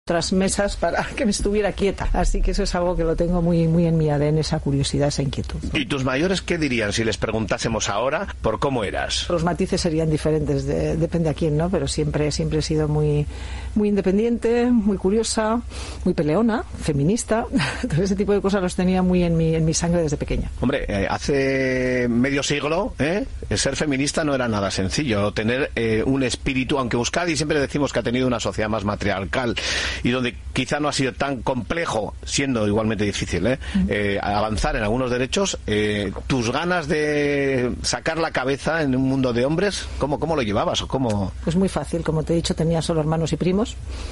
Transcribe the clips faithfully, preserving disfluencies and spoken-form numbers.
otras mesas para que me estuviera quieta. Así que eso es algo que lo tengo muy, muy en mi A D N, esa curiosidad, esa inquietud, ¿no? ¿Y tus mayores qué dirían si les preguntásemos ahora por cómo eras? Los matices serían diferentes, de, depende a quién, ¿no? Pero siempre, siempre he sido muy, muy independiente, muy curiosa, muy peleona, feminista. Todo ese tipo de cosas los tenía muy en mi, en mi sangre desde pequeña. Hombre, eh, hace medio siglo, ¿eh? ser feminista no era nada sencillo. Tener eh, un espíritu, aunque Euskadi siempre decimos que ha tenido una sociedad más matriarcal y donde quizá no ha sido tan complejo, siendo igualmente difícil, ¿eh? Eh, avanzar en algunos derechos, eh, tus ganas de sacar la cabeza en un mundo de hombres, ¿cómo, cómo lo llevabas? O cómo... Pues muy fácil, como te he dicho, tenía solo hermanos y primos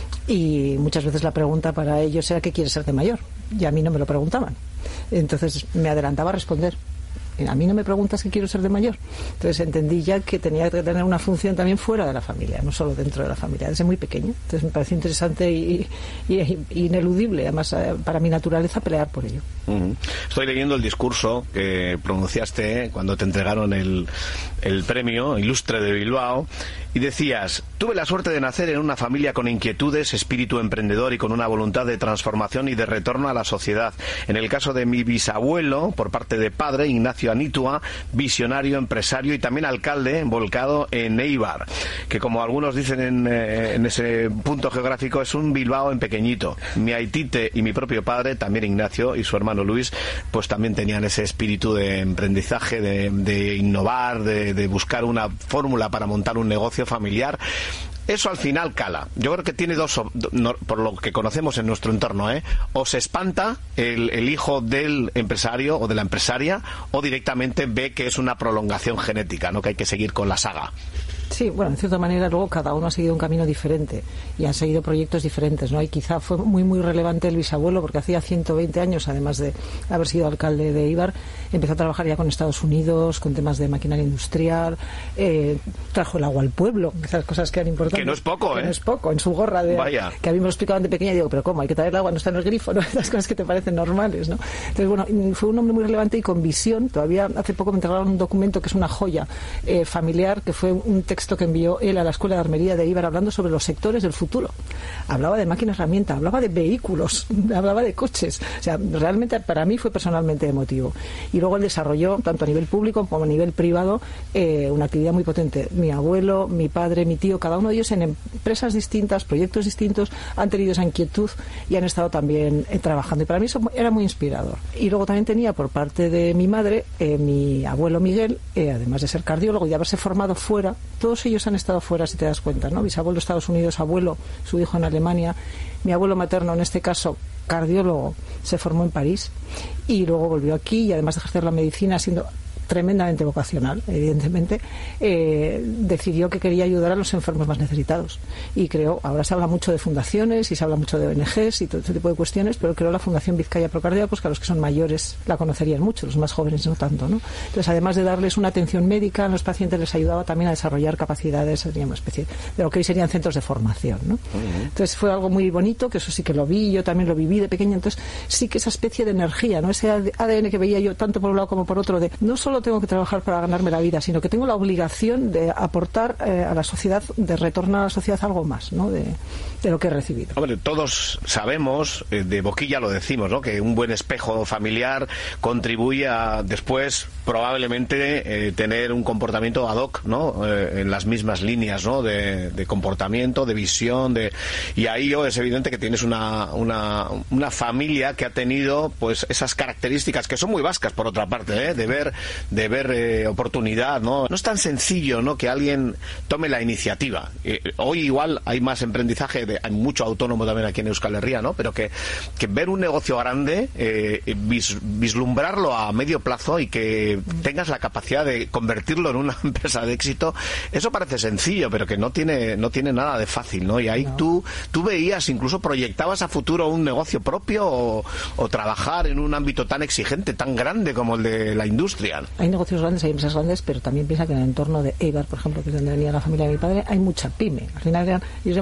y muchas veces la pregunta para ellos era ¿qué quieres ser de mayor? Y a mí no me lo preguntaban. Entonces me adelantaba a responder. A mí no me preguntas qué quiero ser de mayor. Entonces entendí ya que tenía que tener una función también fuera de la familia, no solo dentro de la familia, desde muy pequeño. Entonces me pareció interesante y, y, y ineludible, además, para mi naturaleza, pelear por ello. Uh-huh. Estoy leyendo el discurso que pronunciaste cuando te entregaron el, el premio Ilustre de Bilbao y decías: tuve la suerte de nacer en una familia con inquietudes, espíritu emprendedor y con una voluntad de transformación y de retorno a la sociedad. En el caso de mi bisabuelo, por parte de padre, Ignacio Anitua, visionario, empresario y también alcalde, volcado en Eibar, que como algunos dicen en, eh, en ese punto geográfico es un Bilbao en pequeñito. Mi aitite y mi propio padre, también Ignacio, y su hermano Luis, pues también tenían ese espíritu de emprendizaje, de, de innovar, de, de buscar una fórmula para montar un negocio familiar. Eso al final cala. Yo creo que tiene dos, no, por lo que conocemos en nuestro entorno, ¿eh? O se espanta el, el hijo del empresario o de la empresaria, o directamente ve que es una prolongación genética, ¿no? Que hay que seguir con la saga. Sí, bueno, en cierta manera luego cada uno ha seguido un camino diferente y han seguido proyectos diferentes, ¿no? Y quizá fue muy muy relevante el bisabuelo porque hacía ciento veinte años, además de haber sido alcalde de Eibar, empezó a trabajar ya con Estados Unidos, con temas de maquinaria industrial, eh, trajo el agua al pueblo, esas cosas que eran importantes. Que no es poco, que ¿eh? no es poco, en su gorra de... Vaya. Que a mí me lo explicaban de pequeña y digo, pero ¿cómo? Hay que traer el agua, no está en el grifo, ¿no? Esas cosas que te parecen normales, ¿no? Entonces, bueno, fue un hombre muy relevante y con visión. Todavía hace poco me entregaron un documento que es una joya eh, familiar, que fue un texto que envió él a la Escuela de Armería de Eibar hablando sobre los sectores del futuro. Hablaba de máquinas herramienta, hablaba de vehículos, hablaba de coches. O sea, realmente para mí fue personalmente emotivo. Y luego él desarrolló, tanto a nivel público como a nivel privado, eh, una actividad muy potente. Mi abuelo, mi padre, mi tío, cada uno de ellos en empresas distintas, proyectos distintos, han tenido esa inquietud y han estado también eh, trabajando. Y para mí eso era muy inspirador. Y luego también tenía por parte de mi madre, eh, mi abuelo Miguel, eh, además de ser cardiólogo y de haberse formado fuera, todos ellos han estado fuera, si te das cuenta, ¿no? Bisabuelo Estados Unidos, abuelo, su hijo en Alemania, mi abuelo materno, en este caso cardiólogo, se formó en París y luego volvió aquí y además de ejercer la medicina siendo tremendamente vocacional, evidentemente, eh, decidió que quería ayudar a los enfermos más necesitados y creó, ahora se habla mucho de fundaciones y se habla mucho de O N Ges y todo ese tipo de cuestiones, pero creó la Fundación Vizcaya Procardíacos, que a los que son mayores la conocerían mucho, los más jóvenes no tanto, ¿no? Entonces, además de darles una atención médica a los pacientes, les ayudaba también a desarrollar capacidades, sería una especie de lo que hoy serían centros de formación, ¿no? Uh-huh. Entonces fue algo muy bonito, que eso sí que lo vi, yo también lo viví de pequeña, entonces sí que esa especie de energía, ¿no? Ese A D N que veía yo tanto por un lado como por otro, de no solo tengo que trabajar para ganarme la vida, sino que tengo la obligación de aportar eh, a la sociedad, de retornar a la sociedad algo más, ¿no? de, de lo que he recibido. Hombre, todos sabemos, eh, de boquilla lo decimos, ¿no? Que un buen espejo familiar contribuye a después probablemente eh, tener un comportamiento ad hoc, ¿no? Eh, en las mismas líneas, ¿no? De, de comportamiento, de visión, de y ahí oh, es evidente que tienes una, una, una familia que ha tenido pues esas características que son muy vascas por otra parte, ¿eh? de ver de ver eh, oportunidad, ¿no? No es tan sencillo, ¿no? Que alguien tome la iniciativa. Eh, hoy igual hay más emprendizaje, de, hay mucho autónomo también aquí en Euskal Herria, ¿no? Pero que, que ver un negocio grande, eh, vis, vislumbrarlo a medio plazo y que tengas la capacidad de convertirlo en una empresa de éxito, eso parece sencillo, pero que no tiene no tiene nada de fácil, ¿no? Y ahí no. tú tú veías, incluso proyectabas a futuro un negocio propio o, o trabajar en un ámbito tan exigente, tan grande como el de la industria. Hay negocios grandes, hay empresas grandes, pero también piensa que en el entorno de Eibar, por ejemplo, que es donde venía la familia de mi padre, hay mucha pyme. Al final eran, ellos llamaban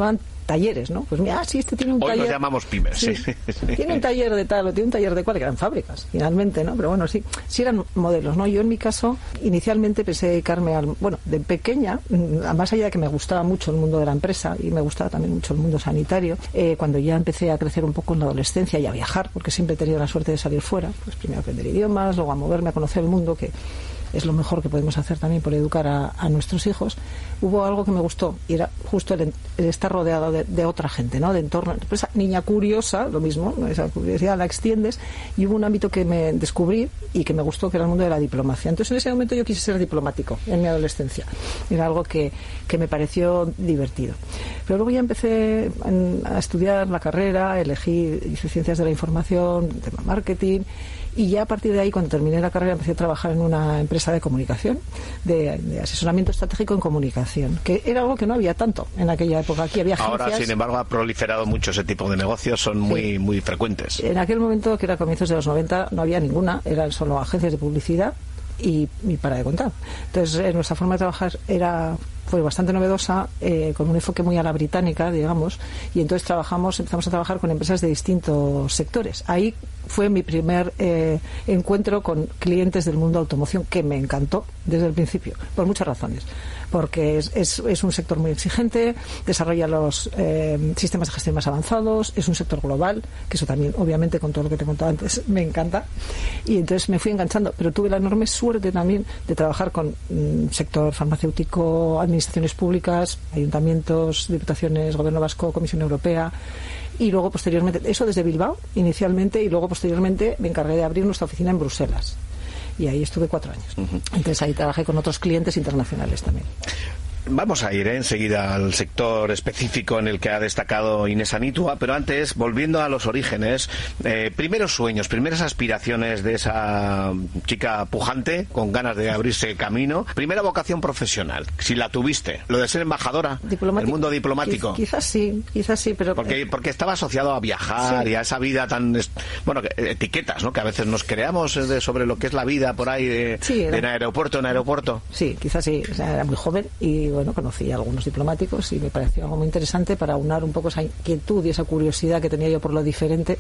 talleres, ¿no? Pues mira, ah, sí, este tiene un Hoy taller... Hoy los llamamos pymes, sí. sí. Tiene un taller de tal o tiene un taller de cual, que eran fábricas, finalmente, ¿no? Pero bueno, sí, sí eran modelos, ¿no? Yo en mi caso, inicialmente pensé dedicarme al... Bueno, de pequeña, más allá de que me gustaba mucho el mundo de la empresa y me gustaba también mucho el mundo sanitario, eh, cuando ya empecé a crecer un poco en la adolescencia y a viajar, porque siempre he tenido la suerte de salir fuera, pues primero a aprender idiomas, luego a moverme, a conocer el mundo, que es lo mejor que podemos hacer también por educar a, a nuestros hijos. Hubo algo que me gustó y era justo el, el estar rodeado de, de otra gente, ¿no? De entorno, esa niña curiosa, lo mismo, ¿no? Esa curiosidad la extiendes, y hubo un ámbito que me descubrí y que me gustó, que era el mundo de la diplomacia. Entonces en ese momento yo quise ser diplomático en mi adolescencia, era algo que, que me pareció divertido. Pero luego ya empecé en, a estudiar la carrera, elegí, hice ciencias de la información, tema marketing. Y ya a partir de ahí, cuando terminé la carrera, empecé a trabajar en una empresa de comunicación, de, de asesoramiento estratégico en comunicación, que era algo que no había tanto en aquella época. Aquí había agencias. Ahora, sin embargo, ha proliferado mucho ese tipo de negocios, son muy, sí. muy frecuentes. En aquel momento, que era comienzos de los noventa, no había ninguna, eran solo agencias de publicidad y, y para de contar. Entonces, eh, nuestra forma de trabajar era... fue bastante novedosa, eh, con un enfoque muy a la británica, digamos, y entonces trabajamos, empezamos a trabajar con empresas de distintos sectores. Ahí fue mi primer eh, encuentro con clientes del mundo de automoción, que me encantó desde el principio, por muchas razones. Porque es, es, es un sector muy exigente, desarrolla los eh, sistemas de gestión más avanzados, es un sector global, que eso también, obviamente, con todo lo que te he contado antes, me encanta. Y entonces me fui enganchando, pero tuve la enorme suerte también de trabajar con um, sector farmacéutico, administraciones públicas, ayuntamientos, diputaciones, Gobierno Vasco, Comisión Europea, y luego posteriormente, eso desde Bilbao inicialmente, y luego posteriormente me encargué de abrir nuestra oficina en Bruselas. Y ahí estuve cuatro años. Uh-huh. Entonces ahí trabajé con otros clientes internacionales también. Vamos a ir ¿eh? enseguida al sector específico en el que ha destacado Inés Anitua, pero antes, volviendo a los orígenes, eh, primeros sueños, primeras aspiraciones de esa chica pujante, con ganas de abrirse camino, primera vocación profesional, si la tuviste, lo de ser embajadora del mundo diplomático. Quizás sí, quizás sí, pero... Porque, porque estaba asociado a viajar, sí, y a esa vida tan... Bueno, etiquetas, ¿no? Que a veces nos creamos de, sobre lo que es la vida por ahí de, sí, era... de aeropuerto en aeropuerto. Sí, quizás sí, o sea, era muy joven y... bueno, conocí a algunos diplomáticos y me pareció algo muy interesante para aunar un poco esa inquietud y esa curiosidad que tenía yo por lo diferente,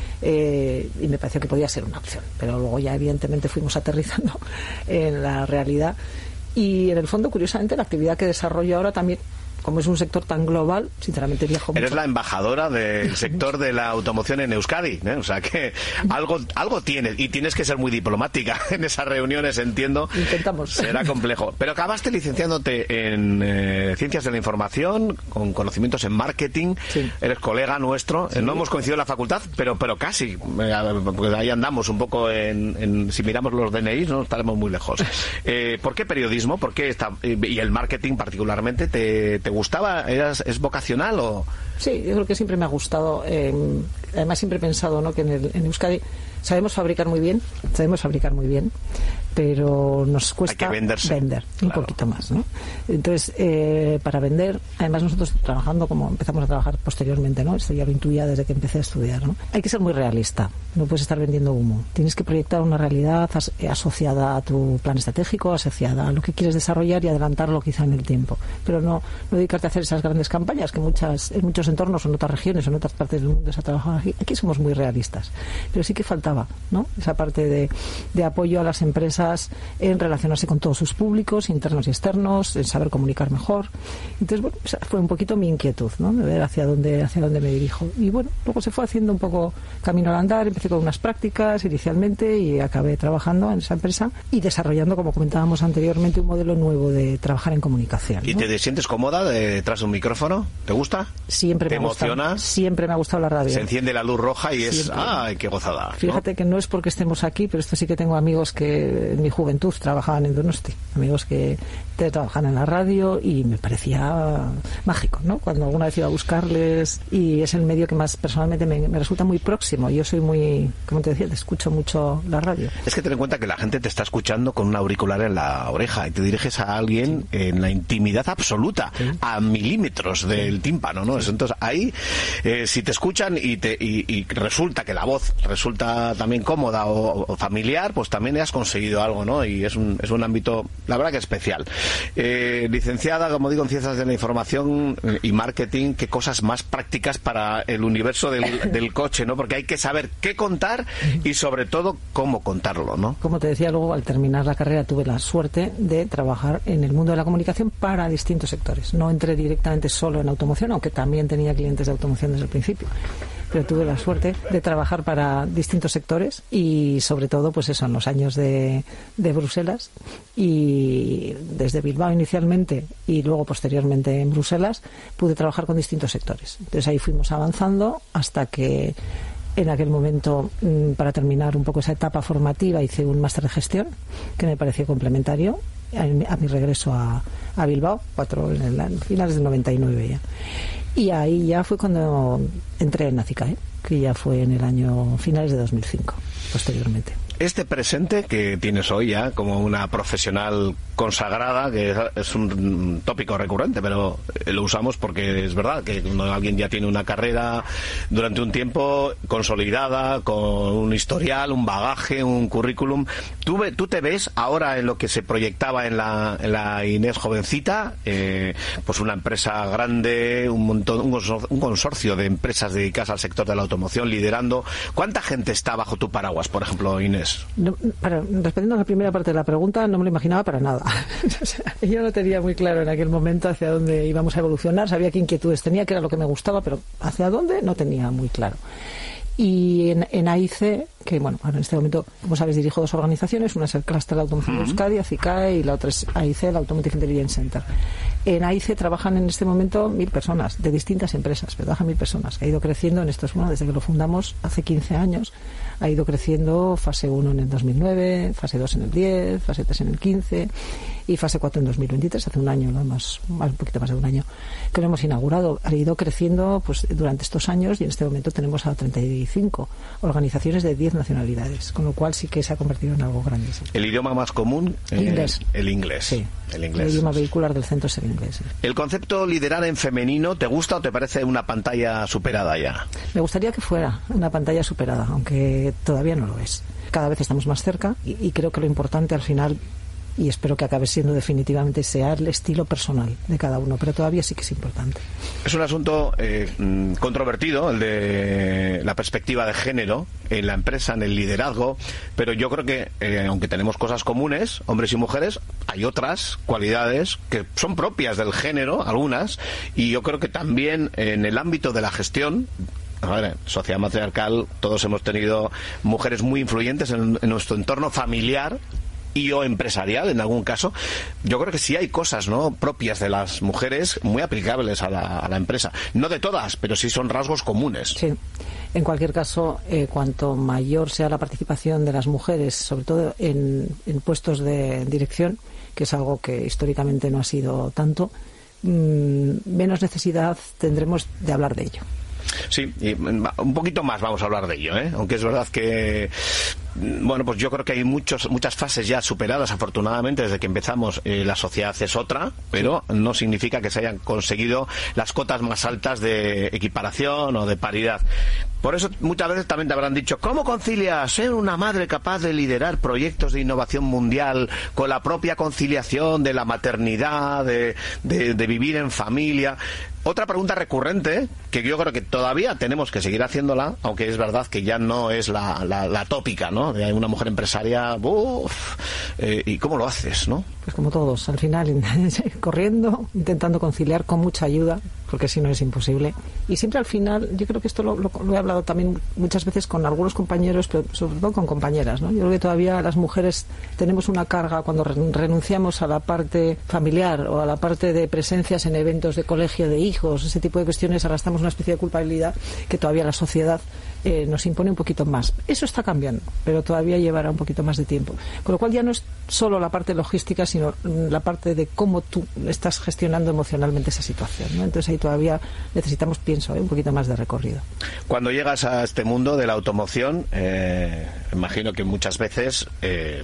eh, y me pareció que podía ser una opción. Pero luego ya evidentemente fuimos aterrizando en la realidad y en el fondo, curiosamente, la actividad que desarrollo ahora también, como es un sector tan global, sinceramente viajo mucho. Eres la embajadora del sector de la automoción en Euskadi, ¿eh? O sea que algo algo tienes, y tienes que ser muy diplomática en esas reuniones, entiendo. Intentamos. Será complejo. Pero acabaste licenciándote en eh, Ciencias de la Información, con conocimientos en marketing. Sí. Eres colega nuestro. Sí. No hemos coincidido en la facultad, pero pero casi. Porque ahí andamos un poco en, en si miramos los D N Is, no estaremos muy lejos. Eh, ¿Por qué periodismo? ¿Por qué esta, y el marketing particularmente te, te ¿Te gustaba? ¿Eras, ¿Es vocacional o...? Sí, yo creo que siempre me ha gustado. Eh, además, siempre he pensado, ¿no?, que en, el, en Euskadi sabemos fabricar muy bien, sabemos fabricar muy bien, pero nos cuesta Hay que venderse. vender Claro. un poquito más, ¿no? Entonces, eh, para vender, además nosotros trabajando como empezamos a trabajar posteriormente, ¿no? Esto ya lo intuía desde que empecé a estudiar, ¿no? Hay que ser muy realista, no puedes estar vendiendo humo. Tienes que proyectar una realidad as- asociada a tu plan estratégico, asociada a lo que quieres desarrollar y adelantarlo quizá en el tiempo. Pero no, no dedicarte a hacer esas grandes campañas que muchas en muchos entornos o en otras regiones o en otras partes del mundo se ha trabajado aquí. Aquí somos muy realistas. Pero sí que faltaba, ¿no?, esa parte de, de apoyo a las empresas en relacionarse con todos sus públicos, internos y externos, en saber comunicar mejor. Entonces, bueno, esa fue un poquito mi inquietud, ¿no?, de ver hacia dónde, hacia dónde me dirijo. Y bueno, luego se fue haciendo un poco camino al andar. Empecé con unas prácticas inicialmente y acabé trabajando en esa empresa y desarrollando, como comentábamos anteriormente, un modelo nuevo de trabajar en comunicación, ¿no? ¿Y te sientes cómoda detrás de un micrófono? ¿Te gusta? Siempre ¿Te me ha emociona? gustado, siempre me ha gustado la radio. Se enciende la luz roja y es... Siempre. ¡Ay, qué gozada! ¿no? Fíjate que no es porque estemos aquí, pero esto sí que tengo amigos que en mi juventud trabajaban en Donosti, amigos que trabajan en la radio, y me parecía mágico, ¿no?, cuando alguna vez iba a buscarles, y es el medio que más personalmente me, me resulta muy próximo. Yo soy muy, como te decía, te escucho mucho la radio. Es que ten en cuenta que la gente te está escuchando con un auricular en la oreja y te diriges a alguien, sí, en la intimidad absoluta, sí, a milímetros del tímpano, ¿no? Sí. Entonces ahí, eh, si te escuchan y te, y, y resulta que la voz resulta también cómoda o, o familiar, pues también has conseguido algo, ¿no? Y es un, es un ámbito, la verdad que especial. Eh, licenciada, como digo, en Ciencias de la Información y Marketing, qué cosas más prácticas para el universo del, del coche, ¿no? Porque hay que saber qué contar y sobre todo cómo contarlo, ¿no? Como te decía, luego al terminar la carrera tuve la suerte de trabajar en el mundo de la comunicación para distintos sectores. No entré directamente solo en automoción, aunque también tenía clientes de automoción desde el principio, pero tuve la suerte de trabajar para distintos sectores y sobre todo pues eso en los años de, de Bruselas, y desde Bilbao inicialmente y luego posteriormente en Bruselas pude trabajar con distintos sectores. Entonces ahí fuimos avanzando hasta que en aquel momento, para terminar un poco esa etapa formativa, hice un máster de gestión que me pareció complementario a mi, a mi regreso a, a Bilbao, cuatro en el, finales del noventa y nueve ya. Y ahí ya fue cuando entré en Nacicae, que ya fue en el año finales de dos mil cinco, posteriormente. Este presente que tienes hoy ya como una profesional consagrada, que es un tópico recurrente, pero lo usamos porque es verdad que cuando alguien ya tiene una carrera durante un tiempo consolidada, con un historial, un bagaje, un currículum, ¿tú, tú te ves ahora en lo que se proyectaba en la, en la Inés jovencita? Eh, pues una empresa grande, un montón, un consorcio de empresas dedicadas al sector de la automoción, liderando. ¿Cuánta gente está bajo tu paraguas, por ejemplo, Inés? No, para, respondiendo a la primera parte de la pregunta, no me lo imaginaba para nada. O sea, yo no tenía muy claro en aquel momento hacia dónde íbamos a evolucionar. Sabía qué inquietudes tenía, que era lo que me gustaba, pero hacia dónde no tenía muy claro. Y en, en A I C, que bueno, ahora en este momento, como sabes, dirijo dos organizaciones, una es el Cluster de Automoción de Euskadi, ACICAE, y la otra es A I C, el Automotive Intelligence Center. En A I C trabajan en este momento mil personas, de distintas empresas, pero trabajan mil personas. Ha ido creciendo en estos, bueno, desde que lo fundamos hace quince años, ha ido creciendo fase uno en el dos mil nueve, fase dos en el diez, fase tres en el quince y fase cuatro en dos mil veintitrés, hace un año, ¿no? más, más, un poquito más de un año, que lo hemos inaugurado. Ha ido creciendo pues durante estos años y en este momento tenemos a treinta y cinco organizaciones de diez nacionalidades, con lo cual sí que se ha convertido en algo grande. Sí. ¿El idioma más común? El eh, inglés. El inglés. Sí. El inglés. El idioma vehicular del centro es el inglés. Sí. ¿El concepto liderar en femenino te gusta o te parece una pantalla superada ya? Me gustaría que fuera una pantalla superada, aunque todavía no lo es. Cada vez estamos más cerca y, y creo que lo importante al final, y espero que acabe siendo definitivamente, sea el estilo personal de cada uno, pero todavía sí que es importante. Es un asunto eh, controvertido, el de la perspectiva de género en la empresa, en el liderazgo, pero yo creo que, eh, aunque tenemos cosas comunes, hombres y mujeres, hay otras cualidades que son propias del género, algunas, y yo creo que también en el ámbito de la gestión, a ver, sociedad matriarcal, todos hemos tenido mujeres muy influyentes en, en nuestro entorno familiar y o empresarial en algún caso. Yo creo que sí hay cosas, ¿no?, propias de las mujeres muy aplicables a la, a la empresa. No de todas, pero sí son rasgos comunes. Sí. En cualquier caso, eh, cuanto mayor sea la participación de las mujeres, sobre todo en, en puestos de dirección, que es algo que históricamente no ha sido tanto, mmm, menos necesidad tendremos de hablar de ello. Sí, y un poquito más vamos a hablar de ello, ¿eh? Aunque es verdad que, bueno, pues yo creo que hay muchos, muchas fases ya superadas, afortunadamente, desde que empezamos. Eh, la sociedad es otra, pero no significa que se hayan conseguido las cotas más altas de equiparación o de paridad. Por eso muchas veces también te habrán dicho, ¿cómo concilias ser una madre capaz de liderar proyectos de innovación mundial con la propia conciliación de la maternidad, de, de, de vivir en familia? Otra pregunta recurrente, que yo creo que todavía tenemos que seguir haciéndola, aunque es verdad que ya no es la, la, la tópica, ¿no? De una mujer empresaria, uff, eh, ¿y cómo lo haces, no? Pues como todos, al final corriendo, intentando conciliar con mucha ayuda, porque si no es imposible. Y siempre al final, yo creo que esto lo, lo, lo he hablado también muchas veces con algunos compañeros, pero sobre todo con compañeras, ¿no? Yo creo que todavía las mujeres tenemos una carga cuando renunciamos a la parte familiar o a la parte de presencias en eventos de colegio de hijos, ese tipo de cuestiones, arrastramos una especie de culpabilidad que todavía la sociedad eh, nos impone un poquito más. Eso está cambiando, pero todavía llevará un poquito más de tiempo. Con lo cual ya no es solo la parte logística, sino la parte de cómo tú estás gestionando emocionalmente esa situación, ¿no? Entonces ahí todavía necesitamos, pienso, ¿eh? un poquito más de recorrido. Cuando llegas a este mundo de la automoción, eh, imagino que muchas veces eh,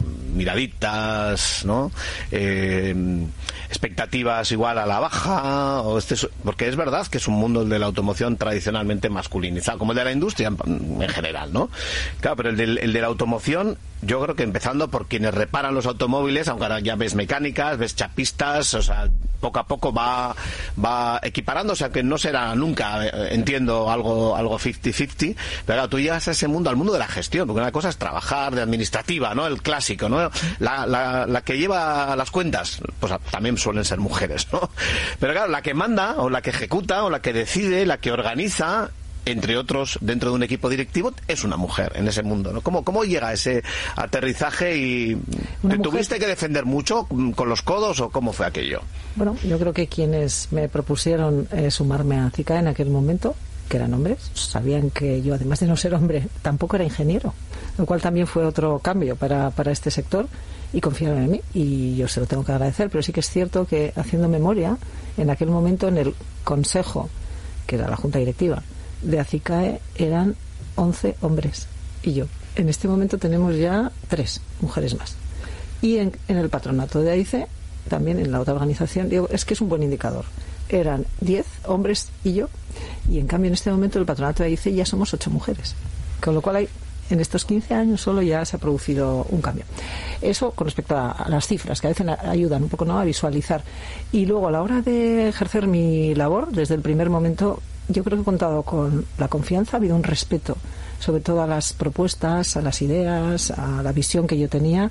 miraditas, ¿no? Eh, expectativas igual a la baja, o este, porque es verdad que es un mundo el de la automoción tradicionalmente masculinizado, como el de la industria en, en general, ¿no? Claro, pero el de, el de la automoción, yo creo que empezando por quienes reparan los automóviles, aunque ahora ya ves mecánicas, ves chapistas, o sea, poco a poco va va equiparándose, aunque no será nunca, eh, entiendo, algo algo cincuenta cincuenta, pero claro, tú llegas a ese mundo, al mundo de la gestión, porque una cosa es trabajar de administrativa, ¿no? El clásico, ¿no? La, la, la que lleva las cuentas, pues también suelen ser mujeres, ¿no? Pero claro, la que manda, o la que ejecuta, o la que decide, la que organiza, entre otros, dentro de un equipo directivo, es una mujer en ese mundo, ¿no? ¿Cómo, cómo llega ese aterrizaje y te tuviste que defender mucho con los codos o cómo fue aquello? Bueno, yo creo que quienes me propusieron eh, sumarme a CICAE en aquel momento, que eran hombres, sabían que yo, además de no ser hombre, tampoco era ingeniero, lo cual también fue otro cambio para, para este sector, y confiaron en mí, y yo se lo tengo que agradecer. Pero sí que es cierto que, haciendo memoria, en aquel momento en el consejo, que era la junta directiva de ACICAE, eran once hombres y yo. En este momento tenemos ya tres mujeres más. Y en, en el patronato de A I C E, también en la otra organización, digo, es que es un buen indicador. Eran diez hombres y yo, y en cambio en este momento en el patronato de A I C E ya somos ocho mujeres. Con lo cual hay, en estos quince años solo ya se ha producido un cambio. Eso con respecto a, a las cifras, que a veces ayudan un poco, ¿no?, a visualizar. Y luego, a la hora de ejercer mi labor, desde el primer momento, yo creo que he contado con la confianza, ha habido un respeto, sobre todo a las propuestas, a las ideas, a la visión que yo tenía,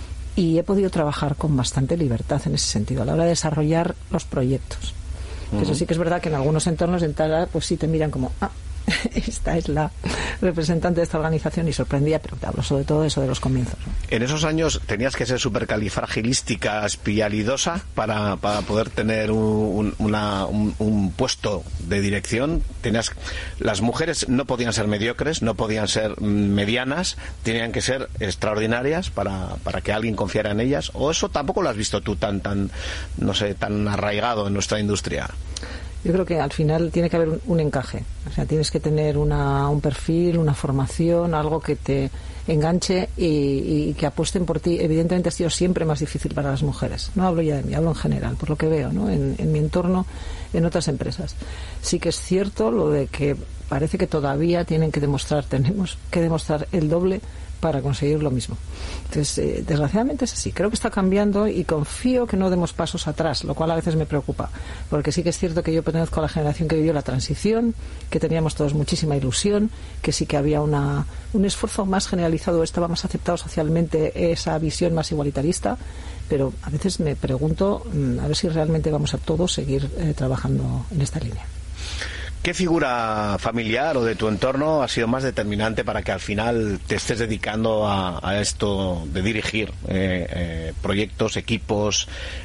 y he podido trabajar con bastante libertad en ese sentido, a la hora de desarrollar los proyectos. Uh-huh. Eso sí que es verdad que en algunos entornos de entrada, pues sí te miran como, ah, esta es la representante de esta organización, y sorprendía, pero te hablo sobre todo de eso de los comienzos, ¿no? En esos años tenías que ser supercalifragilística espialidosa para, para poder tener un, una, un, un puesto de dirección. Tenías, las mujeres no podían ser mediocres, no podían ser medianas, tenían que ser extraordinarias para, para que alguien confiara en ellas. ¿O eso tampoco lo has visto tú tan, tan, no sé, tan arraigado en nuestra industria? Yo creo que al final tiene que haber un, un encaje. O sea, tienes que tener una, un perfil, una formación, algo que te enganche y, y que apuesten por ti. Evidentemente ha sido siempre más difícil para las mujeres. No hablo ya de mí, hablo en general, por lo que veo, ¿no?, en, en mi entorno, en otras empresas. Sí que es cierto lo de que parece que todavía tienen que demostrar, tenemos que demostrar el doble para conseguir lo mismo. Entonces, eh, desgraciadamente es así. Creo que está cambiando y confío que no demos pasos atrás, lo cual a veces me preocupa, porque sí que es cierto que yo pertenezco a la generación que vivió la transición, que teníamos todos muchísima ilusión, que sí que había una, un esfuerzo más generalizado, estaba más aceptado socialmente esa visión más igualitarista, pero a veces me pregunto a ver si realmente vamos a todos seguir eh, trabajando en esta línea. ¿Qué figura familiar o de tu entorno ha sido más determinante para que al final te estés dedicando a, a esto de dirigir eh, eh, proyectos, equipos,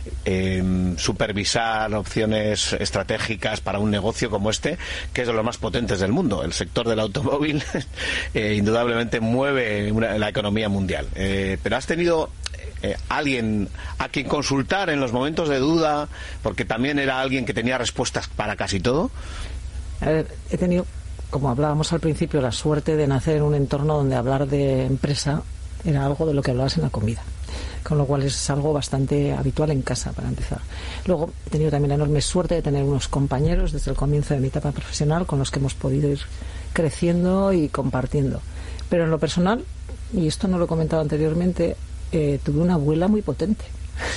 eh, supervisar opciones estratégicas para un negocio como este, que es de los más potentes del mundo? El sector del automóvil eh, indudablemente mueve una, la economía mundial. Eh, pero has tenido Eh, alguien a quien consultar en los momentos de duda, porque también era alguien que tenía respuestas para casi todo. A ver, he tenido, como hablábamos al principio, la suerte de nacer en un entorno donde hablar de empresa era algo de lo que hablabas en la comida, con lo cual es algo bastante habitual en casa, para empezar. Luego he tenido también la enorme suerte de tener unos compañeros desde el comienzo de mi etapa profesional con los que hemos podido ir creciendo y compartiendo. Pero en lo personal, y esto no lo he comentado anteriormente, eh, tuve una abuela muy potente.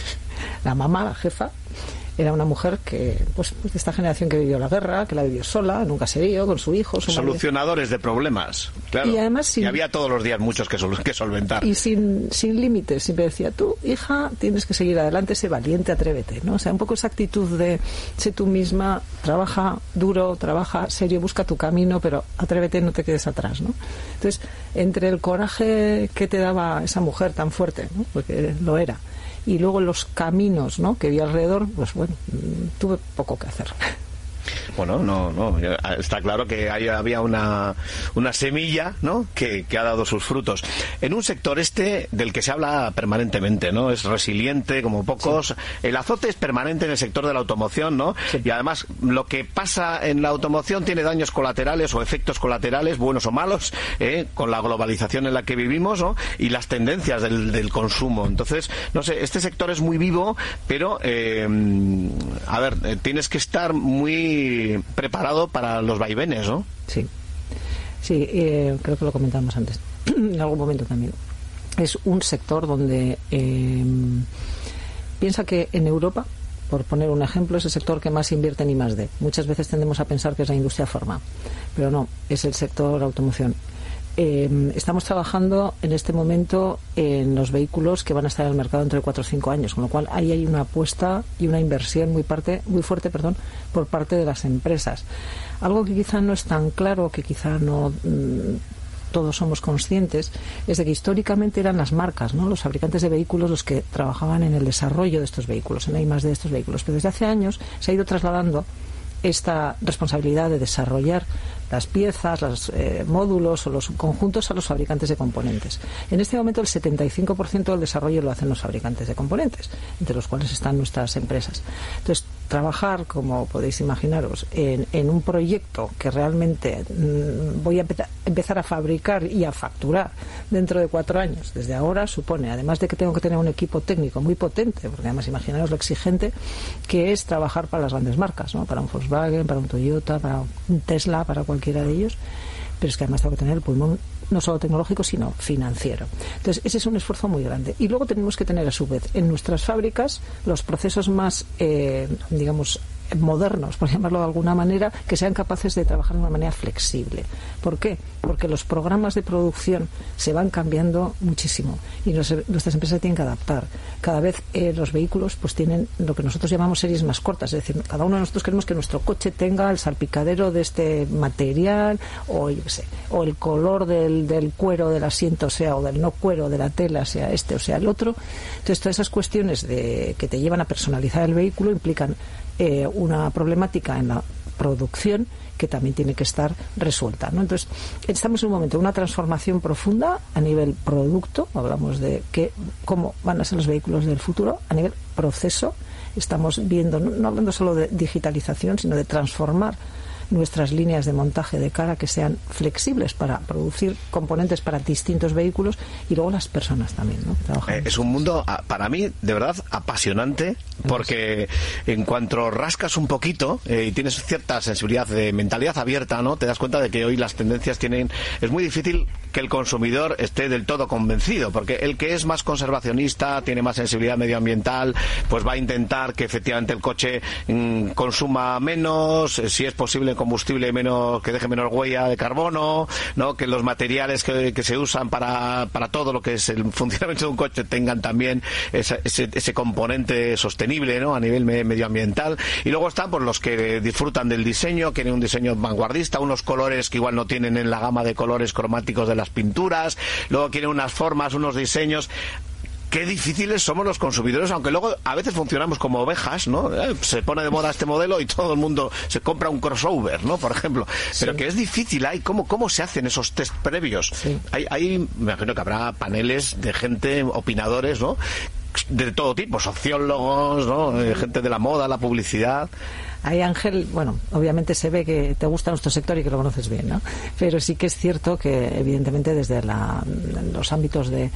La mamá, la jefa, era una mujer que, pues, de esta generación que vivió la guerra, que la vivió sola, nunca se vio, con su hijo. Su Solucionadores de problemas, claro. Y además sin, y había todos los días muchos que, sol, que solventar. Y sin, sin límites. Siempre decía, tú, hija, tienes que seguir adelante, sé valiente, atrévete, ¿no? O sea, un poco esa actitud de sé tú misma, trabaja duro, trabaja serio, busca tu camino, pero atrévete, no te quedes atrás, ¿no? Entonces, entre el coraje que te daba esa mujer tan fuerte, ¿no?, porque lo era, y luego los caminos, ¿no?, que vi alrededor, pues bueno, tuve poco que hacer. Bueno, no, no, está claro que hay, había una, una semilla, ¿no?, que, que ha dado sus frutos. En un sector este del que se habla permanentemente, ¿no? Es resiliente como pocos. Sí. El azote es permanente en el sector de la automoción, ¿no? Sí. Y además lo que pasa en la automoción tiene daños colaterales o efectos colaterales, buenos o malos, ¿eh?, con la globalización en la que vivimos, ¿no?, y las tendencias del, del consumo. Entonces, no sé, este sector es muy vivo, pero eh, a ver, eh, tienes que estar muy preparado para los vaivenes, ¿no? Sí, sí, eh, creo que lo comentamos antes, en algún momento también. Es un sector donde eh, piensa que en Europa, por poner un ejemplo, es el sector que más invierte en I más D. Muchas veces tendemos a pensar que es la industria farma, pero no, es el sector automoción. Eh, estamos trabajando en este momento en los vehículos que van a estar en el mercado dentro de cuatro o cinco años, con lo cual ahí hay una apuesta y una inversión muy parte muy fuerte perdón, por parte de las empresas. Algo que quizá no es tan claro, que quizá no mmm, todos somos conscientes, es de que históricamente eran las marcas, ¿no?, los fabricantes de vehículos los que trabajaban en el desarrollo de estos vehículos, en la I más D de estos vehículos. Pero desde hace años se ha ido trasladando esta responsabilidad de desarrollar las piezas, los eh, módulos o los conjuntos a los fabricantes de componentes. En este momento el setenta y cinco por ciento del desarrollo lo hacen los fabricantes de componentes, entre los cuales están nuestras empresas. Entonces, trabajar, como podéis imaginaros, en, en un proyecto que realmente mmm, voy a empezar a fabricar y a facturar dentro de cuatro años, desde ahora, supone, además de que tengo que tener un equipo técnico muy potente, porque además imaginaros lo exigente que es trabajar para las grandes marcas, ¿no?, para un Volkswagen, para un Toyota, para un Tesla, para cualquiera de ellos, pero es que además tengo que tener el pulmón no solo tecnológico, sino financiero. Entonces, ese es un esfuerzo muy grande. Y luego tenemos que tener, a su vez, en nuestras fábricas los procesos más, eh, digamos, modernos, por llamarlo de alguna manera, que sean capaces de trabajar de una manera flexible. ¿Por qué? Porque los programas de producción se van cambiando muchísimo y nos, nuestras empresas tienen que adaptar. Cada vez eh, los vehículos pues tienen lo que nosotros llamamos series más cortas, es decir, cada uno de nosotros queremos que nuestro coche tenga el salpicadero de este material o, yo qué sé, o el color del, del cuero del asiento sea, o del no cuero de la tela sea este o sea el otro. Entonces, todas esas cuestiones de, que te llevan a personalizar el vehículo implican Eh, una problemática en la producción que también tiene que estar resuelta, ¿no? Entonces, estamos en un momento de una transformación profunda a nivel producto, hablamos de que, cómo van a ser los vehículos del futuro, a nivel proceso, estamos viendo, no, no hablando solo de digitalización, sino de transformar nuestras líneas de montaje de cara que sean flexibles para producir componentes para distintos vehículos, y luego las personas también, ¿no?, que trabajan. Eh, es un mundo, para mí, de verdad, apasionante, porque en cuanto rascas un poquito eh, y tienes cierta sensibilidad de mentalidad abierta, ¿no?, te das cuenta de que hoy las tendencias tienen... Es muy difícil que el consumidor esté del todo convencido, porque el que es más conservacionista, tiene más sensibilidad medioambiental, pues va a intentar que efectivamente el coche mmm, consuma menos, si es posible combustible menos, que deje menos huella de carbono, ¿no?, que los materiales que, que se usan para, para todo lo que es el funcionamiento de un coche tengan también ese, ese, ese componente sostenible, ¿no?, a nivel me, medioambiental. Y luego están pues los que disfrutan del diseño, quieren un diseño vanguardista, unos colores que igual no tienen en la gama de colores cromáticos de las pinturas, luego quieren unas formas, unos diseños. Qué difíciles somos los consumidores, aunque luego a veces funcionamos como ovejas, ¿no? Eh, se pone de moda este modelo y todo el mundo se compra un crossover, ¿no?, por ejemplo. Pero sí, que es difícil, hay ¿cómo, cómo se hacen esos test previos? Sí. Hay, hay, me imagino que habrá paneles de gente, opinadores, ¿no?, de todo tipo, sociólogos, ¿no?, eh, gente de la moda, la publicidad. Ahí, Ángel, bueno, obviamente se ve que te gusta nuestro sector y que lo conoces bien, ¿no? Pero sí que es cierto que, evidentemente, desde la, los ámbitos de,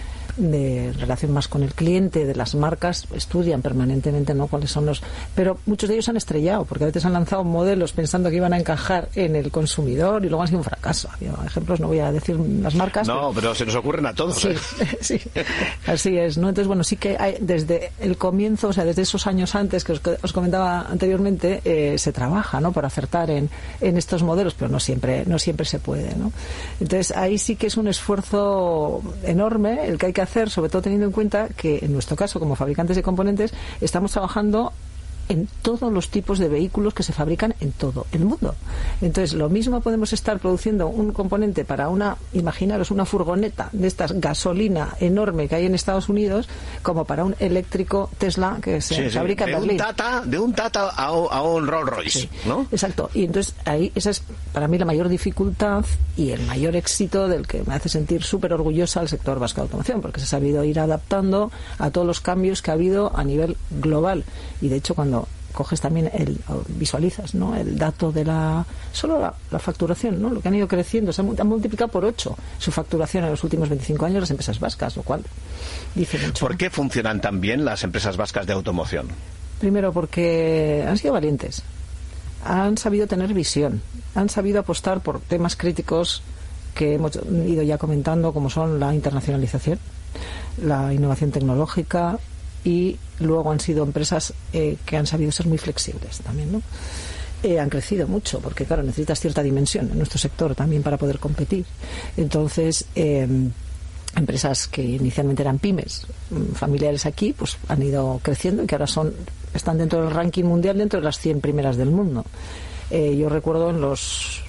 de relación más con el cliente, de las marcas, estudian permanentemente, ¿no?, cuáles son los... Pero muchos de ellos han estrellado, porque a veces han lanzado modelos pensando que iban a encajar en el consumidor y luego han sido un fracaso. Ejemplos, no voy a decir las marcas. No, pero, pero se nos ocurren a todos. Sí, ¿eh? Sí, así es, ¿no? Entonces, bueno, sí que hay, desde el comienzo, o sea, desde esos años antes que os, os comentaba anteriormente, eh, se trabaja, ¿no?, para acertar en, en estos modelos, pero no siempre, no siempre se puede, ¿no? Entonces, ahí sí que es un esfuerzo enorme el que hay que hacer, sobre todo teniendo en cuenta que en nuestro caso, como fabricantes de componentes, estamos trabajando en todos los tipos de vehículos que se fabrican en todo el mundo. Entonces, lo mismo podemos estar produciendo un componente para una, imaginaros, una furgoneta de estas gasolina enorme que hay en Estados Unidos, como para un eléctrico Tesla que se sí, fabrica sí. en Berlín. Un Tata, de un Tata a un, a un Rolls Royce, sí, ¿no? Exacto. Y entonces, ahí, esa es para mí la mayor dificultad y el mayor éxito del que me hace sentir súper orgullosa al sector vasco de automoción, porque se ha sabido ir adaptando a todos los cambios que ha habido a nivel global. Y de hecho, cuando coges también el visualizas, ¿no?, el dato de la solo la, la facturación, ¿no?, lo que han ido creciendo, se han, han multiplicado por ocho su facturación en los últimos veinticinco años las empresas vascas, lo cual dice mucho. ¿Por qué funcionan tan bien las empresas vascas de automoción? Primero, porque han sido valientes, han sabido tener visión, han sabido apostar por temas críticos que hemos ido ya comentando, como son la internacionalización, la innovación tecnológica, y luego han sido empresas eh, que han sabido ser muy flexibles también, ¿no? Eh, han crecido mucho, porque claro, necesitas cierta dimensión en nuestro sector también para poder competir. Entonces, eh, empresas que inicialmente eran pymes, familiares aquí, pues han ido creciendo y que ahora son están dentro del ranking mundial, dentro de las cien primeras del mundo. Eh, yo recuerdo en los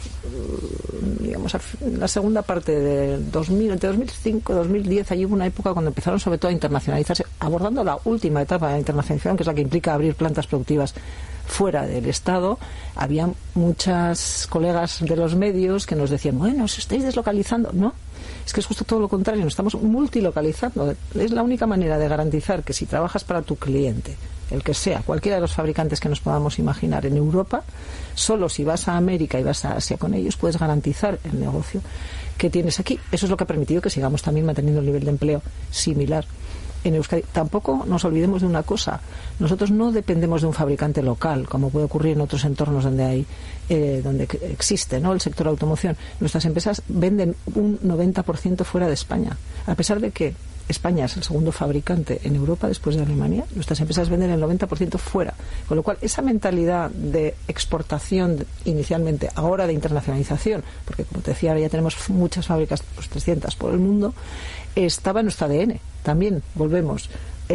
digamos en la segunda parte de dos mil, entre dos mil cinco y dos mil diez, allí hubo una época cuando empezaron sobre todo a internacionalizarse, abordando la última etapa de la internacionalización, que es la que implica abrir plantas productivas fuera del Estado. Había muchas colegas de los medios que nos decían, bueno, os estáis deslocalizando. No, es que es justo todo lo contrario, nos estamos multilocalizando. Es la única manera de garantizar que si trabajas para tu cliente, el que sea, cualquiera de los fabricantes que nos podamos imaginar en Europa, solo si vas a América y vas a Asia con ellos puedes garantizar el negocio que tienes aquí. Eso es lo que ha permitido que sigamos también manteniendo el nivel de empleo similar en Euskadi. Tampoco nos olvidemos de una cosa: nosotros no dependemos de un fabricante local, como puede ocurrir en otros entornos donde hay eh, donde existe, ¿no?, el sector automoción. Nuestras empresas venden un noventa por ciento fuera de España, a pesar de que España es el segundo fabricante en Europa después de Alemania. Nuestras empresas venden el noventa por ciento fuera, con lo cual esa mentalidad de exportación inicialmente, ahora de internacionalización, porque como te decía, ahora ya tenemos muchas fábricas, pues trescientas por el mundo, estaba en nuestro A D N. También volvemos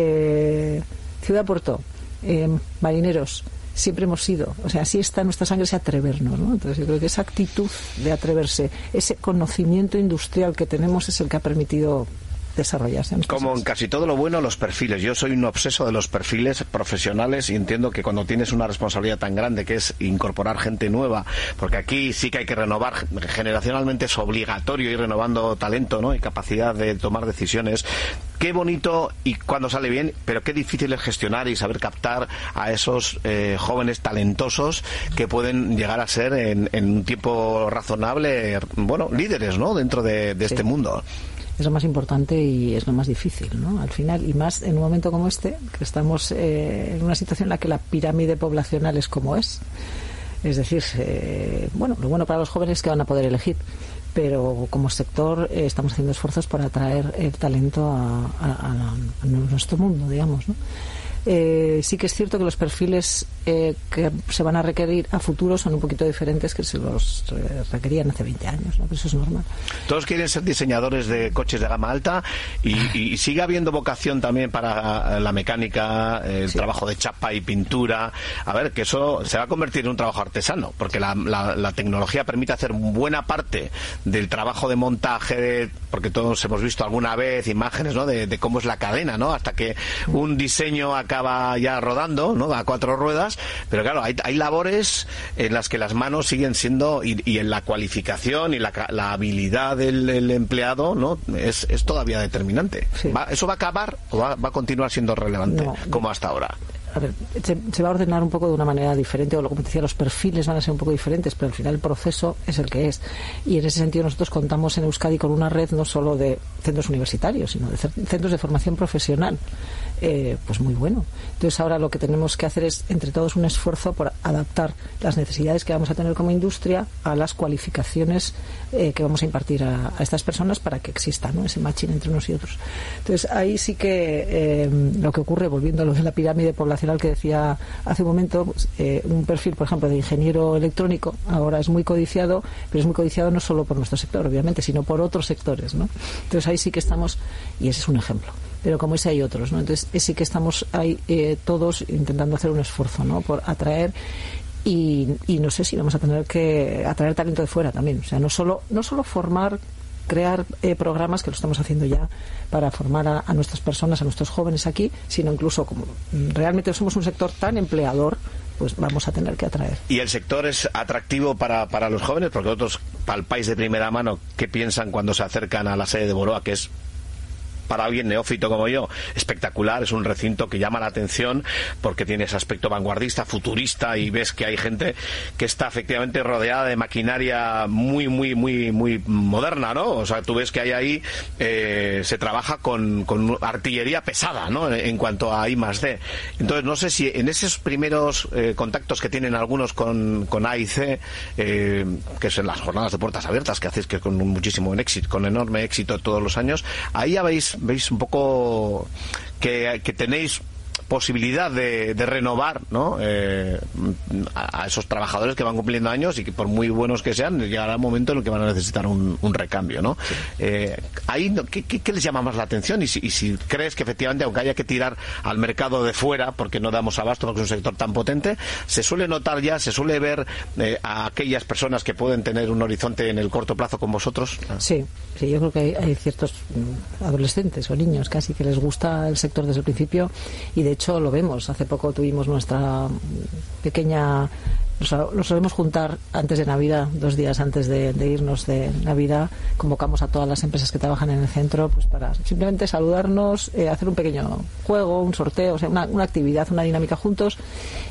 eh, Ciudad Puerto, eh, marineros, siempre hemos sido, o sea, así está en nuestra sangre ese atrevernos, ¿no? Entonces yo creo que esa actitud de atreverse, ese conocimiento industrial que tenemos es el que ha permitido desarrollarse. Como en casi todo lo bueno, los perfiles. Yo soy un obseso de los perfiles profesionales y entiendo que cuando tienes una responsabilidad tan grande, que es incorporar gente nueva, porque aquí sí que hay que renovar, generacionalmente es obligatorio ir renovando talento, ¿no?, y capacidad de tomar decisiones. Qué bonito y cuando sale bien, pero qué difícil es gestionar y saber captar a esos eh, jóvenes talentosos que pueden llegar a ser en, en un tiempo razonable, bueno, líderes, ¿no?, dentro de, de sí. este mundo. Es lo más importante y es lo más difícil, ¿no?, al final, y más en un momento como este, que estamos eh, en una situación en la que la pirámide poblacional es como es. Es decir, eh, bueno, lo bueno para los jóvenes es que van a poder elegir, pero como sector eh, estamos haciendo esfuerzos para atraer el talento a, a, a, a nuestro mundo, digamos, ¿no? Eh, sí que es cierto que los perfiles eh, que se van a requerir a futuro son un poquito diferentes que se los requerían hace veinte años, ¿no? Pero eso es normal. Todos quieren ser diseñadores de coches de gama alta y, y sigue habiendo vocación también para la mecánica, el sí. trabajo de chapa y pintura. A ver, que eso se va a convertir en un trabajo artesano, porque la, la, la tecnología permite hacer buena parte del trabajo de montaje, de, porque todos hemos visto alguna vez imágenes, ¿no?, de, de cómo es la cadena, ¿no?, hasta que un diseño acaba ya rodando, ¿no?, a cuatro ruedas, pero claro, hay, hay labores en las que las manos siguen siendo, y, y en la cualificación y la, la habilidad del, del empleado, ¿no?, es, es todavía determinante. Sí. ¿Va, ¿Eso va a acabar o va, va a continuar siendo relevante, no, como hasta ahora? A ver, se, se va a ordenar un poco de una manera diferente, o como te decía, los perfiles van a ser un poco diferentes, pero al final el proceso es el que es. Y en ese sentido nosotros contamos en Euskadi con una red no solo de centros universitarios, sino de centros de formación profesional. Eh, pues muy bueno. Entonces ahora lo que tenemos que hacer es entre todos un esfuerzo por adaptar las necesidades que vamos a tener como industria a las cualificaciones eh, que vamos a impartir a, a estas personas para que exista, ¿no?, ese matching entre unos y otros. Entonces ahí sí que eh, lo que ocurre, volviendo a lo de la pirámide poblacional que decía hace un momento, pues, eh, un perfil, por ejemplo, de ingeniero electrónico ahora es muy codiciado, pero es muy codiciado no solo por nuestro sector, obviamente, sino por otros sectores, ¿no? Entonces ahí sí que estamos, y ese es un ejemplo. pero como ese hay otros, ¿no? Entonces sí que estamos ahí eh, todos intentando hacer un esfuerzo, ¿no? Por atraer. Y, y no sé si vamos a tener que atraer talento de fuera también. O sea, no solo, no solo formar, crear eh, programas, que lo estamos haciendo ya, para formar a, a nuestras personas, a nuestros jóvenes aquí, sino incluso como realmente somos un sector tan empleador, pues vamos a tener que atraer. ¿Y el sector es atractivo para, para los jóvenes? Porque otros palpáis de primera mano qué piensan cuando se acercan a la sede de Boroa, que es, para alguien neófito como yo, espectacular. Es un recinto que llama la atención porque tiene ese aspecto vanguardista, futurista, y ves que hay gente que está efectivamente rodeada de maquinaria muy, muy, muy, muy moderna, ¿no? O sea, tú ves que hay ahí, eh, se trabaja con, con artillería pesada, ¿no? En, en cuanto a I más D. Entonces, no sé si en esos primeros eh, contactos que tienen algunos con, con A I C, eh, que son las jornadas de puertas abiertas que hacéis, que con muchísimo éxito, con enorme éxito todos los años, ahí habéis veis un poco que, que tenéis posibilidad de, de renovar, ¿no? Eh, a, a esos trabajadores que van cumpliendo años y que por muy buenos que sean, llegará un momento en el que van a necesitar un, un recambio, ¿no? Sí. Eh, ahí, ¿qué, qué, ¿qué les llama más la atención? Y si, y si crees que efectivamente, aunque haya que tirar al mercado de fuera, porque no damos abasto, porque es un sector tan potente, se suele notar ya, se suele ver eh, a aquellas personas que pueden tener un horizonte en el corto plazo con vosotros. Sí, sí, yo creo que hay, hay ciertos adolescentes o niños casi que les gusta el sector desde el principio, y de hecho lo vemos. Hace poco tuvimos nuestra pequeña, lo solemos juntar antes de Navidad, dos días antes de, de irnos de Navidad, convocamos a todas las empresas que trabajan en el centro, pues para simplemente saludarnos, eh, hacer un pequeño juego, un sorteo, o sea, una, una actividad, una dinámica juntos,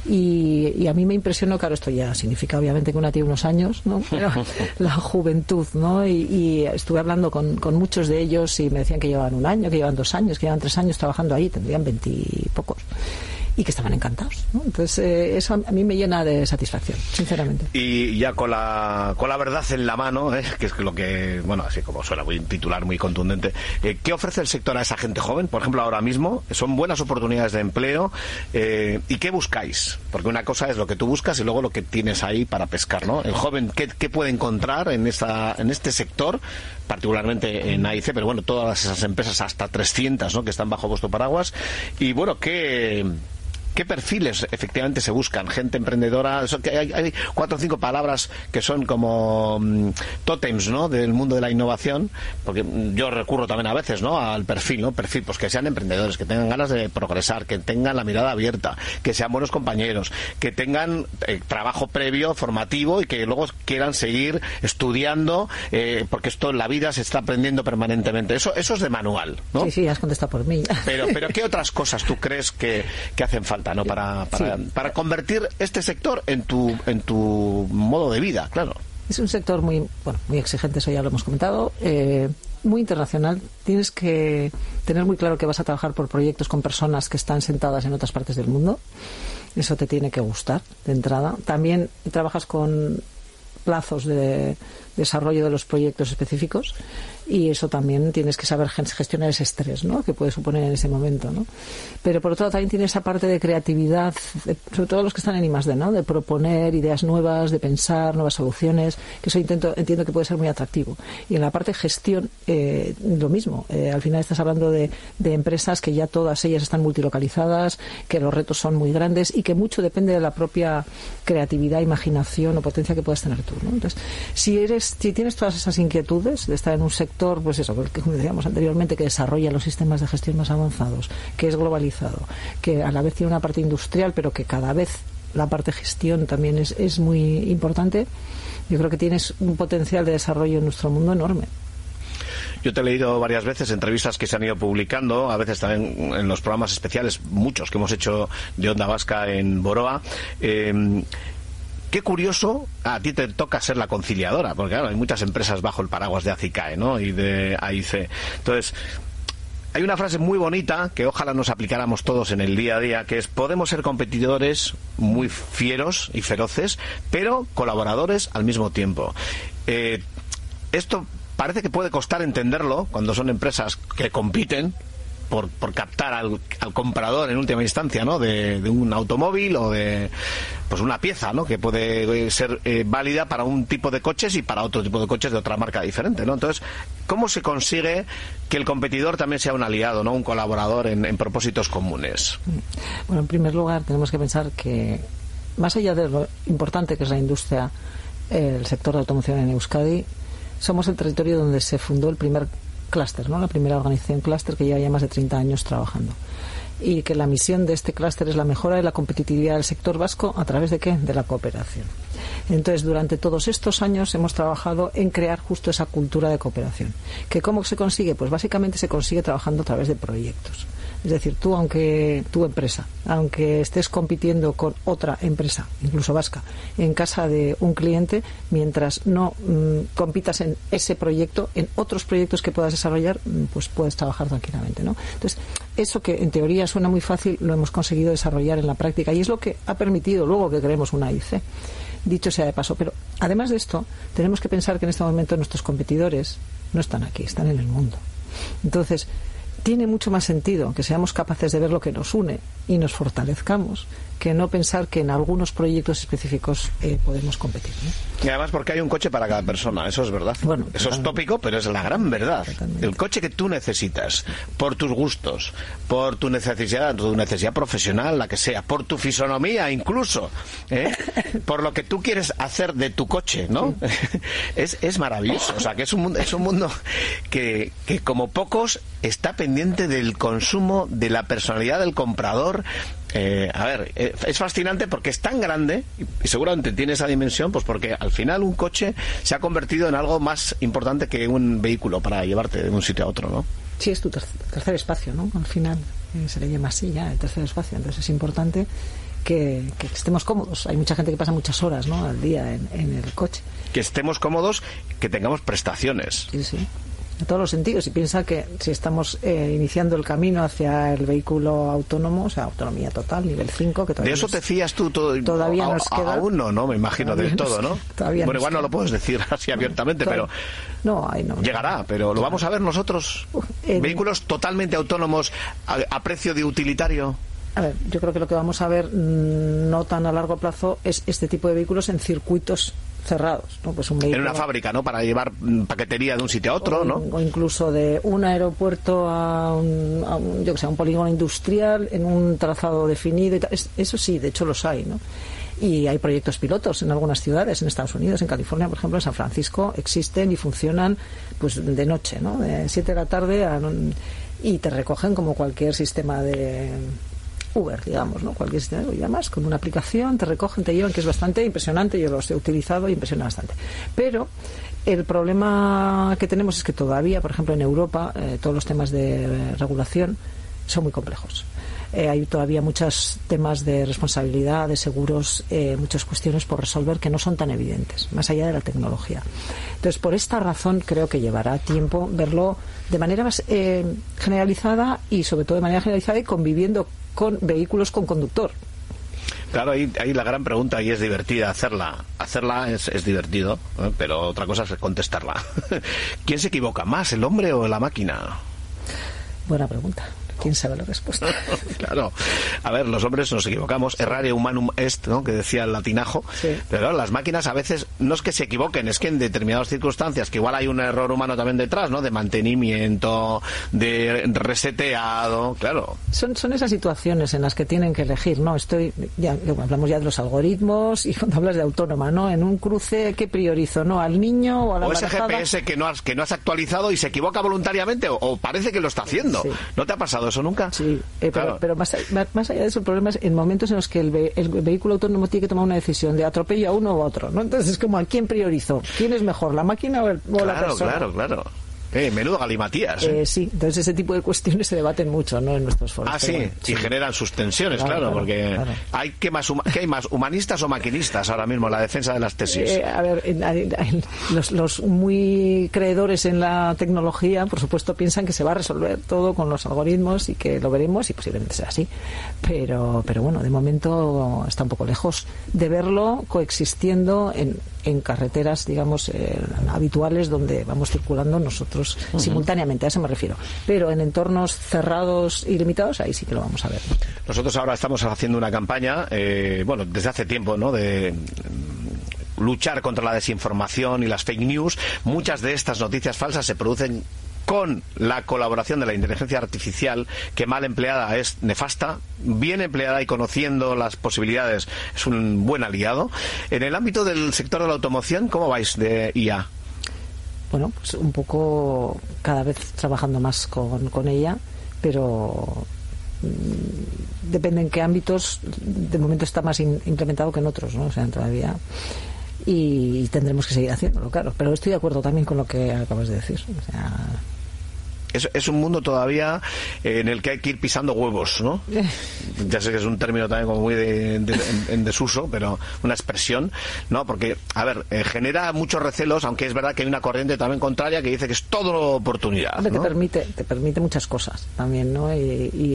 y, y a mí me impresionó, claro, esto ya significa obviamente que una tiene unos años, ¿no? Pero la juventud, ¿no? Y, y estuve hablando con, con muchos de ellos y me decían que llevan un año, que llevan dos años, que llevan tres años trabajando ahí, tendrían veintipocos. Y que estaban encantados, ¿no? Entonces eh, eso a mí me llena de satisfacción, sinceramente. Y ya con la con la verdad en la mano, ¿eh? Que es lo que, bueno, así como suena muy titular, muy contundente, eh, ¿qué ofrece el sector a esa gente joven? Por ejemplo, ahora mismo, son buenas oportunidades de empleo, eh, ¿y qué buscáis? Porque una cosa es lo que tú buscas y luego lo que tienes ahí para pescar, ¿no? El joven, ¿qué, qué puede encontrar en esta en este sector, particularmente en A I C, pero bueno, todas esas empresas, hasta trescientas, ¿no?, que están bajo vuestro paraguas? Y bueno, ¿qué... ¿Qué perfiles efectivamente se buscan? Gente emprendedora. Hay, hay cuatro o cinco palabras que son como um, tótems, ¿no?, del mundo de la innovación, porque yo recurro también a veces, ¿no?, al perfil, ¿no? Perfil, pues que sean emprendedores, que tengan ganas de progresar, que tengan la mirada abierta, que sean buenos compañeros, que tengan eh, trabajo previo, formativo, y que luego quieran seguir estudiando, eh, porque esto en la vida se está aprendiendo permanentemente. Eso, eso es de manual, ¿no? Sí, sí, has contestado por mí. Pero, pero ¿qué otras cosas tú crees que, que hacen falta, ¿no?, para, para, sí. para convertir este sector en tu, en tu modo de vida? Claro. Es un sector muy, bueno, muy exigente, eso ya lo hemos comentado, eh, muy internacional. Tienes que tener muy claro que vas a trabajar por proyectos con personas que están sentadas en otras partes del mundo. Eso te tiene que gustar de entrada. También trabajas con plazos de desarrollo de los proyectos específicos, y eso también tienes que saber gestionar ese estrés, ¿no?, que puede suponer en ese momento, ¿no? Pero por otro lado también tiene esa parte de creatividad, de, sobre todo los que están en I más D, ¿no?, de proponer ideas nuevas, de pensar nuevas soluciones, que eso intento, entiendo que puede ser muy atractivo. Y en la parte de gestión, eh, lo mismo. Eh, al final estás hablando de, de empresas que ya todas ellas están multilocalizadas, que los retos son muy grandes y que mucho depende de la propia creatividad, imaginación o potencia que puedas tener tú, ¿no? Entonces, si eres si tienes todas esas inquietudes de estar en un sector, pues eso, que como decíamos anteriormente, que desarrolla los sistemas de gestión más avanzados, que es globalizado, que a la vez tiene una parte industrial, pero que cada vez la parte de gestión también es, es muy importante, yo creo que tienes un potencial de desarrollo en nuestro mundo enorme. Yo te he leído varias veces entrevistas que se han ido publicando, a veces también en los programas especiales, muchos que hemos hecho de Onda Vasca en Boroa. Eh, Qué curioso, a ti te toca ser la conciliadora, porque claro, hay muchas empresas bajo el paraguas de ACICAE, ¿no?, y de A I C. Entonces, hay una frase muy bonita que ojalá nos aplicáramos todos en el día a día, que es: podemos ser competidores muy fieros y feroces, pero colaboradores al mismo tiempo. Eh, esto parece que puede costar entenderlo cuando son empresas que compiten, por, por captar al, al comprador en última instancia, ¿no? De, de un automóvil o de pues una pieza, ¿no? Que puede ser eh, válida para un tipo de coches y para otro tipo de coches de otra marca diferente, ¿no? Entonces, ¿cómo se consigue que el competidor también sea un aliado, ¿no? Un colaborador en, en propósitos comunes? Bueno, en primer lugar tenemos que pensar que más allá de lo importante que es la industria, el sector de automoción en Euskadi, somos el territorio donde se fundó el primer clúster, ¿no? La primera organización clúster que lleva ya más de treinta años trabajando. Y que la misión de este clúster es la mejora de la competitividad del sector vasco a través de ¿qué? De la cooperación. Entonces, durante todos estos años hemos trabajado en crear justo esa cultura de cooperación. ¿Que cómo se consigue? Pues básicamente se consigue trabajando a través de proyectos. Es decir, tú, aunque tu empresa, aunque estés compitiendo con otra empresa, incluso vasca, en casa de un cliente, mientras no mmm, compitas en ese proyecto, en otros proyectos que puedas desarrollar, pues puedes trabajar tranquilamente, ¿no? Entonces, eso que en teoría suena muy fácil, lo hemos conseguido desarrollar en la práctica y es lo que ha permitido luego que creemos una I C. Dicho sea de paso, pero además de esto, tenemos que pensar que en este momento nuestros competidores no están aquí, están en el mundo. Entonces, tiene mucho más sentido que seamos capaces de ver lo que nos une y nos fortalezcamos que no pensar que en algunos proyectos específicos eh, podemos competir, ¿no? Y además porque hay un coche para cada persona, eso es verdad. Bueno, eso es tópico, pero es la gran verdad. Totalmente. El coche que tú necesitas, por tus gustos, por tu necesidad, tu necesidad profesional, la que sea, por tu fisonomía incluso, ¿eh? Por lo que tú quieres hacer de tu coche, ¿no? Sí. es, es maravilloso. O sea, que es un mundo, es un mundo que, que como pocos está pendiente del consumo, de la personalidad del comprador. Eh, a ver, eh, es fascinante porque es tan grande y, y seguramente tiene esa dimensión, pues porque al final un coche se ha convertido en algo más importante que un vehículo para llevarte de un sitio a otro, ¿no? Sí, es tu ter- tercer espacio, ¿no? Al final eh, se le llama así ya, el tercer espacio. Entonces es importante que, que estemos cómodos. Hay mucha gente que pasa muchas horas, ¿no? Al día en, en el coche. Que estemos cómodos, que tengamos prestaciones. Sí, sí. En todos los sentidos, y piensa que si estamos eh, iniciando el camino hacia el vehículo autónomo, o sea, autonomía total, nivel cinco, que todavía ¿de eso nos, te fías tú todo, todavía a, nos queda, aún no, no? Me imagino del todo, ¿no? Todavía bueno, igual queda. no lo puedes decir así abiertamente, no, pero no, ay, no, llegará, pero ¿lo vamos a ver nosotros? En... ¿Vehículos totalmente autónomos a, a precio de utilitario? A ver, yo creo que lo que vamos a ver mmm, no tan a largo plazo es este tipo de vehículos en circuitos cerrados, ¿no? Pues un vehículo, en una fábrica, ¿no? Para llevar paquetería de un sitio a otro, o, ¿no? O incluso de un aeropuerto a un, a un, yo que sé, un polígono industrial en un trazado definido y tal. Es, eso sí, de hecho los hay, ¿no? Y hay proyectos pilotos en algunas ciudades, en Estados Unidos, en California, por ejemplo, en San Francisco, existen y funcionan pues de noche, ¿no? De siete de la tarde a, y te recogen como cualquier sistema de Uber, digamos, ¿no? Cualquier sistema, lo llamas con una aplicación, te recogen, te llevan, que es bastante impresionante, yo los he utilizado y impresiona bastante. Pero el problema que tenemos es que todavía, por ejemplo, en Europa, eh, todos los temas de eh, regulación son muy complejos. Eh, hay todavía muchos temas de responsabilidad, de seguros, eh, muchas cuestiones por resolver que no son tan evidentes, más allá de la tecnología. Entonces, por esta razón, creo que llevará tiempo verlo de manera más eh, generalizada y, sobre todo, de manera generalizada y conviviendo con vehículos con conductor. Claro, ahí, ahí la gran pregunta, y es divertida hacerla. Hacerla es, es divertido, ¿eh? Pero otra cosa es contestarla. ¿Quién se equivoca más, el hombre o la máquina? Buena pregunta. ¿Quién sabe la respuesta? Claro. A ver, los hombres nos equivocamos. Errare humanum est, ¿no? Que decía el latinajo. Sí. Pero claro, las máquinas a veces no es que se equivoquen, es que en determinadas circunstancias, que igual hay un error humano también detrás, ¿no? De mantenimiento, de reseteado, claro. Son, son esas situaciones en las que tienen que elegir, ¿no? Estoy, ya hablamos ya de los algoritmos y cuando hablas de autónoma, ¿no? En un cruce, ¿qué priorizo, no? ¿Al niño o a la o ese embarazada? G P S que no has, que no has actualizado y se equivoca voluntariamente o, o parece que lo está haciendo. Sí. ¿No te ha pasado eso nunca? Sí, eh, claro. pero, pero más, más allá de eso, el problema es en momentos en los que el, ve, el vehículo autónomo tiene que tomar una decisión de atropello a uno u otro, ¿no? Entonces es como, ¿a quién priorizo? ¿Quién es mejor, la máquina o, el, o claro, la persona? Claro, claro, claro. Eh, menudo galimatías. ¿eh? Eh, sí, entonces ese tipo de cuestiones se debaten mucho, ¿no? En nuestros foros. Ah, sí, bueno, y sí. generan sus tensiones, claro, claro, claro porque claro. hay que más ¿qué hay más humanistas o maquinistas ahora mismo en la defensa de las tesis. Eh, a ver, en, en, en, los, los muy creedores en la tecnología, por supuesto, piensan que se va a resolver todo con los algoritmos y que lo veremos y posiblemente sea así. Pero, pero bueno, de momento está un poco lejos de verlo coexistiendo en, en carreteras, digamos, eh, habituales donde vamos circulando nosotros nosotros uh-huh. simultáneamente, a eso me refiero. Pero en entornos cerrados y limitados, ahí sí que lo vamos a ver. Nosotros ahora estamos haciendo una campaña, eh, bueno, desde hace tiempo, ¿no?, de luchar contra la desinformación y las fake news. Muchas de estas noticias falsas se producen con la colaboración de la inteligencia artificial, que mal empleada es nefasta, bien empleada y conociendo las posibilidades es un buen aliado. En el ámbito del sector de la automoción, ¿cómo vais de I A? Bueno, pues un poco cada vez trabajando más con, con ella, pero mmm, depende en qué ámbitos. De momento está más in, implementado que en otros, ¿no? O sea, todavía... Y, y tendremos que seguir haciéndolo, claro. Pero estoy de acuerdo también con lo que acabas de decir. O sea... Es, es un mundo todavía en el que hay que ir pisando huevos, ¿no? Ya sé que es un término también como muy de, de, en, en desuso, pero una expresión, ¿no? Porque, a ver, eh, genera muchos recelos, aunque es verdad que hay una corriente también contraria que dice que es todo oportunidad, ¿no? Te permite, te permite muchas cosas también, ¿no? Y,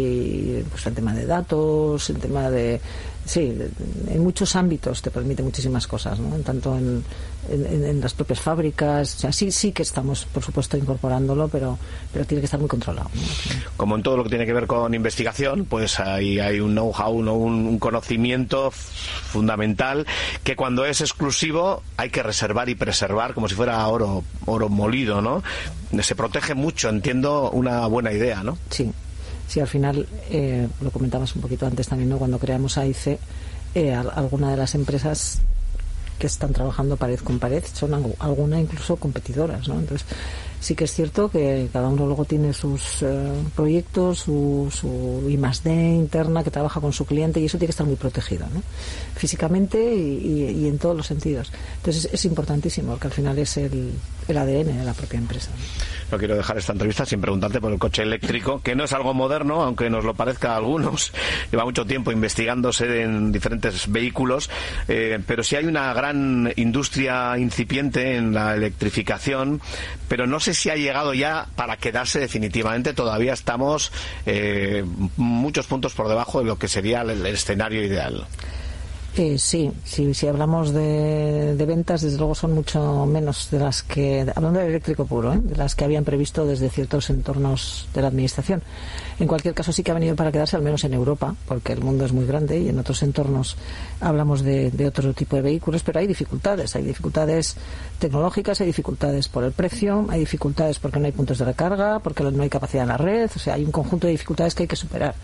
y pues el tema de datos, el tema de... Sí, en muchos ámbitos te permite muchísimas cosas, ¿no? Tanto en, en, en las propias fábricas, o sea, sí, sí que estamos, por supuesto, incorporándolo, pero, pero tiene que estar muy controlado, ¿no? Como en todo lo que tiene que ver con investigación, pues hay, hay un know-how, ¿no? un, un conocimiento fundamental que cuando es exclusivo hay que reservar y preservar como si fuera oro, oro molido, ¿no? Se protege mucho, entiendo, una buena idea, ¿no? Sí. Sí, al final, eh, lo comentabas un poquito antes también, ¿no? Cuando creamos A I C, eh, alguna de las empresas que están trabajando pared con pared son alguna incluso competidoras, ¿no? Entonces, sí que es cierto que cada uno luego tiene sus eh, proyectos, su, su I más D interna que trabaja con su cliente, y eso tiene que estar muy protegido, ¿no? Físicamente y, y, y en todos los sentidos. Entonces, es, es importantísimo, porque al final es el, el A D N de la propia empresa, ¿no? No quiero dejar esta entrevista sin preguntarte por el coche eléctrico, que no es algo moderno, aunque nos lo parezca a algunos. Lleva mucho tiempo investigándose en diferentes vehículos, eh, pero sí hay una gran industria incipiente en la electrificación, pero no sé si ha llegado ya para quedarse definitivamente. Todavía estamos eh, muchos puntos por debajo de lo que sería el, el escenario ideal. Eh, sí, sí, si hablamos de, de ventas, desde luego son mucho menos de las que, hablando del eléctrico puro, ¿eh? de las que habían previsto desde ciertos entornos de la administración. En cualquier caso, sí que ha venido para quedarse, al menos en Europa, porque el mundo es muy grande y en otros entornos hablamos de, de otro tipo de vehículos, pero hay dificultades, hay dificultades tecnológicas, hay dificultades por el precio, hay dificultades porque no hay puntos de recarga, porque no hay capacidad en la red, o sea, hay un conjunto de dificultades que hay que superar.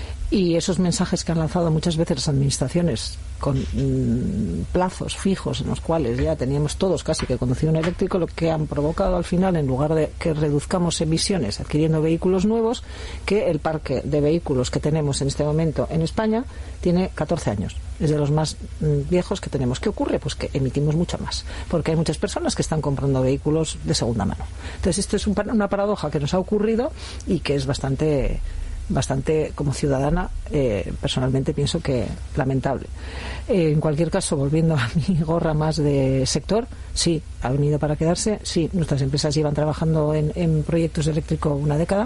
Y esos mensajes que han lanzado muchas veces las administraciones con mmm, plazos fijos en los cuales ya teníamos todos casi que conducir un eléctrico, lo que han provocado al final, en lugar de que reduzcamos emisiones adquiriendo vehículos nuevos, que el parque de vehículos que tenemos en este momento en España tiene catorce años. Es de los más mmm, viejos que tenemos. ¿Qué ocurre? Pues que emitimos mucho más, porque hay muchas personas que están comprando vehículos de segunda mano. Entonces esto es un, una paradoja que nos ha ocurrido y que es bastante... bastante, como ciudadana, eh, personalmente pienso que lamentable. Eh, en cualquier caso, volviendo a mi gorra más de sector, sí, ha venido para quedarse, sí, nuestras empresas llevan trabajando en, en proyectos de eléctrico una década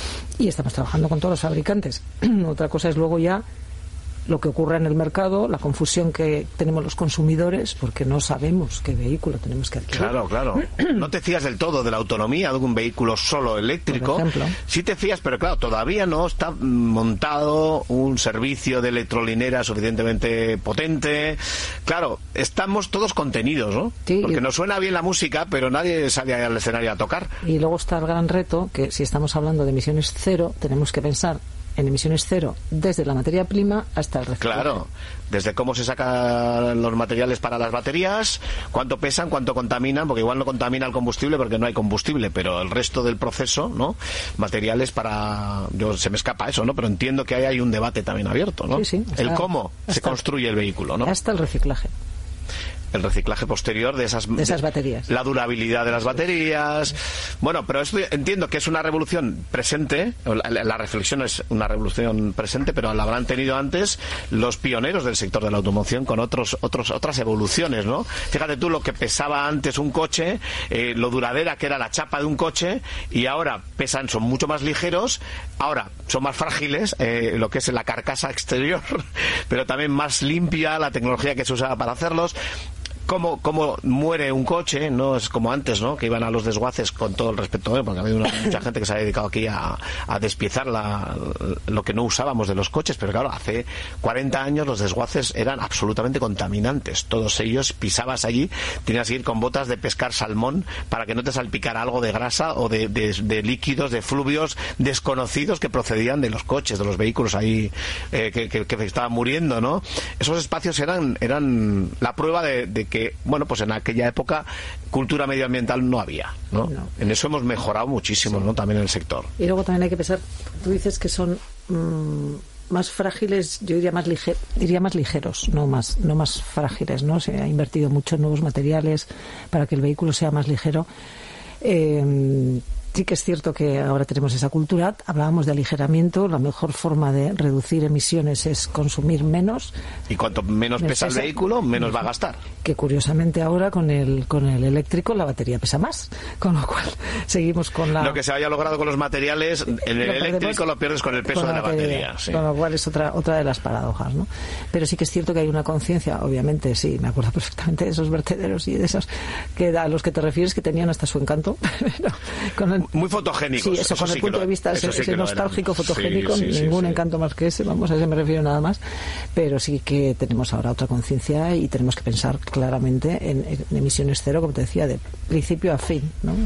y estamos trabajando con todos los fabricantes. Otra cosa es luego ya lo que ocurre en el mercado, la confusión que tenemos los consumidores, porque no sabemos qué vehículo tenemos que adquirir. Claro, claro. No te fías del todo de la autonomía de un vehículo solo eléctrico. Por ejemplo. Sí te fías, pero claro, todavía no está montado un servicio de electrolinera suficientemente potente. Claro, estamos todos contenidos, ¿no? Sí, porque y... nos suena bien la música, pero nadie sale al escenario a tocar. Y luego está el gran reto, que si estamos hablando de emisiones cero, tenemos que pensar en emisiones cero desde la materia prima hasta el reciclaje. Claro, desde cómo se sacan los materiales para las baterías, cuánto pesan, cuánto contaminan, porque igual no contamina el combustible porque no hay combustible, pero el resto del proceso, ¿no? Materiales para... yo se me escapa eso, ¿no? Pero entiendo que ahí hay un debate también abierto, ¿no? Sí, sí. El cómo se construye el vehículo, ¿no? Hasta el reciclaje. El reciclaje posterior de esas, de esas baterías. La durabilidad de las baterías. Bueno, pero esto entiendo que es una revolución presente, la, la reflexión es una revolución presente, pero la habrán tenido antes los pioneros del sector de la automoción con otros, otros, otras evoluciones, ¿no? Fíjate tú lo que pesaba antes un coche, eh, lo duradera que era la chapa de un coche, y ahora pesan, son mucho más ligeros, ahora son más frágiles, eh, lo que es la carcasa exterior, pero también más limpia la tecnología que se usa para hacerlos. cómo, cómo muere un coche, no es como antes, ¿no? Que iban a los desguaces, con todo el respeto, ¿eh? Porque ha habido una, mucha gente que se ha dedicado aquí a, a despiezar la, lo que no usábamos de los coches, pero claro, hace cuarenta años los desguaces eran absolutamente contaminantes. Todos ellos, pisabas allí, tenías que ir con botas de pescar salmón para que no te salpicara algo de grasa o de, de, de líquidos, de fluvios desconocidos que procedían de los coches, de los vehículos ahí eh, que, que, que estaban muriendo, ¿no? Esos espacios eran, eran la prueba de, de que, bueno, pues en aquella época cultura medioambiental no había, ¿no? No. En eso hemos mejorado muchísimo, sí, ¿no? También en el sector. Y luego también hay que pensar, tú dices que son mmm, más frágiles, yo diría más ligeros, diría más ligeros, no más, no más frágiles, ¿no? Se ha invertido mucho en nuevos materiales para que el vehículo sea más ligero. Eh, Sí que es cierto que ahora tenemos esa cultura. Hablábamos de aligeramiento. La mejor forma de reducir emisiones es consumir menos. Y cuanto menos pesa el vehículo, menos va a gastar. Que curiosamente ahora con el con el eléctrico la batería pesa más. Con lo cual seguimos con la... Lo que se haya logrado con los materiales, en el lo eléctrico lo pierdes con el peso con la de la batería. batería sí. Con lo cual es otra otra de las paradojas, ¿no? Pero sí que es cierto que hay una conciencia, obviamente, sí, me acuerdo perfectamente de esos vertederos y de esos que a los que te refieres que tenían hasta su encanto. Pero con el muy fotogénicos. Sí, eso, eso con sí el punto lo, de vista ese, sí ese nostálgico fotogénico, sí, sí, ningún sí, encanto sí. más que ese, vamos, a ese me refiero nada más, pero sí que tenemos ahora otra conciencia y tenemos que pensar claramente en, en emisiones cero, como te decía, de principio a fin, ¿no?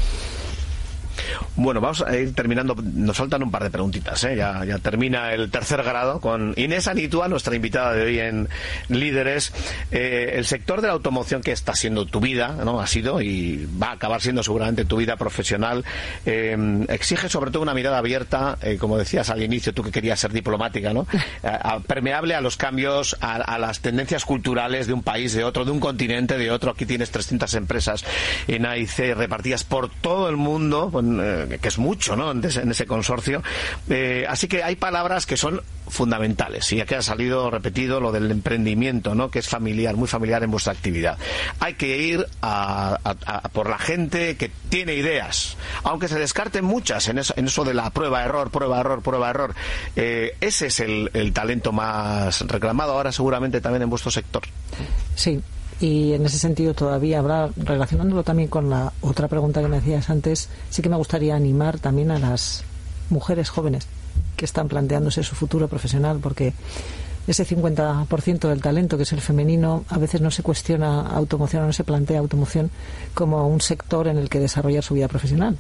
Bueno, vamos a ir terminando. Nos faltan un par de preguntitas, ¿eh? Ya, ya termina el tercer grado con Inés Anitua, nuestra invitada de hoy en Líderes. Eh, el sector de la automoción, que está siendo tu vida, ¿no? Ha sido y va a acabar siendo seguramente tu vida profesional, eh, exige sobre todo una mirada abierta, eh, como decías al inicio, tú que querías ser diplomática, ¿no? A, a, permeable a los cambios, a, a las tendencias culturales de un país, de otro, de un continente, de otro. Aquí tienes trescientas empresas en A I C repartidas por todo el mundo, eh, que es mucho, ¿no? En ese, en ese consorcio. Eh, así que hay palabras que son fundamentales, y aquí ha salido repetido lo del emprendimiento, ¿no? Que es familiar, muy familiar en vuestra actividad. Hay que ir a, a, a por la gente que tiene ideas, aunque se descarten muchas en eso, en eso de la prueba-error, prueba-error, prueba-error. Eh, ese es el, el talento más reclamado ahora seguramente también en vuestro sector. Sí. Y en ese sentido todavía habrá, relacionándolo también con la otra pregunta que me hacías antes, sí que me gustaría animar también a las mujeres jóvenes que están planteándose su futuro profesional, porque ese cincuenta por ciento del talento que es el femenino a veces no se cuestiona automoción, no se plantea automoción como un sector en el que desarrollar su vida profesional.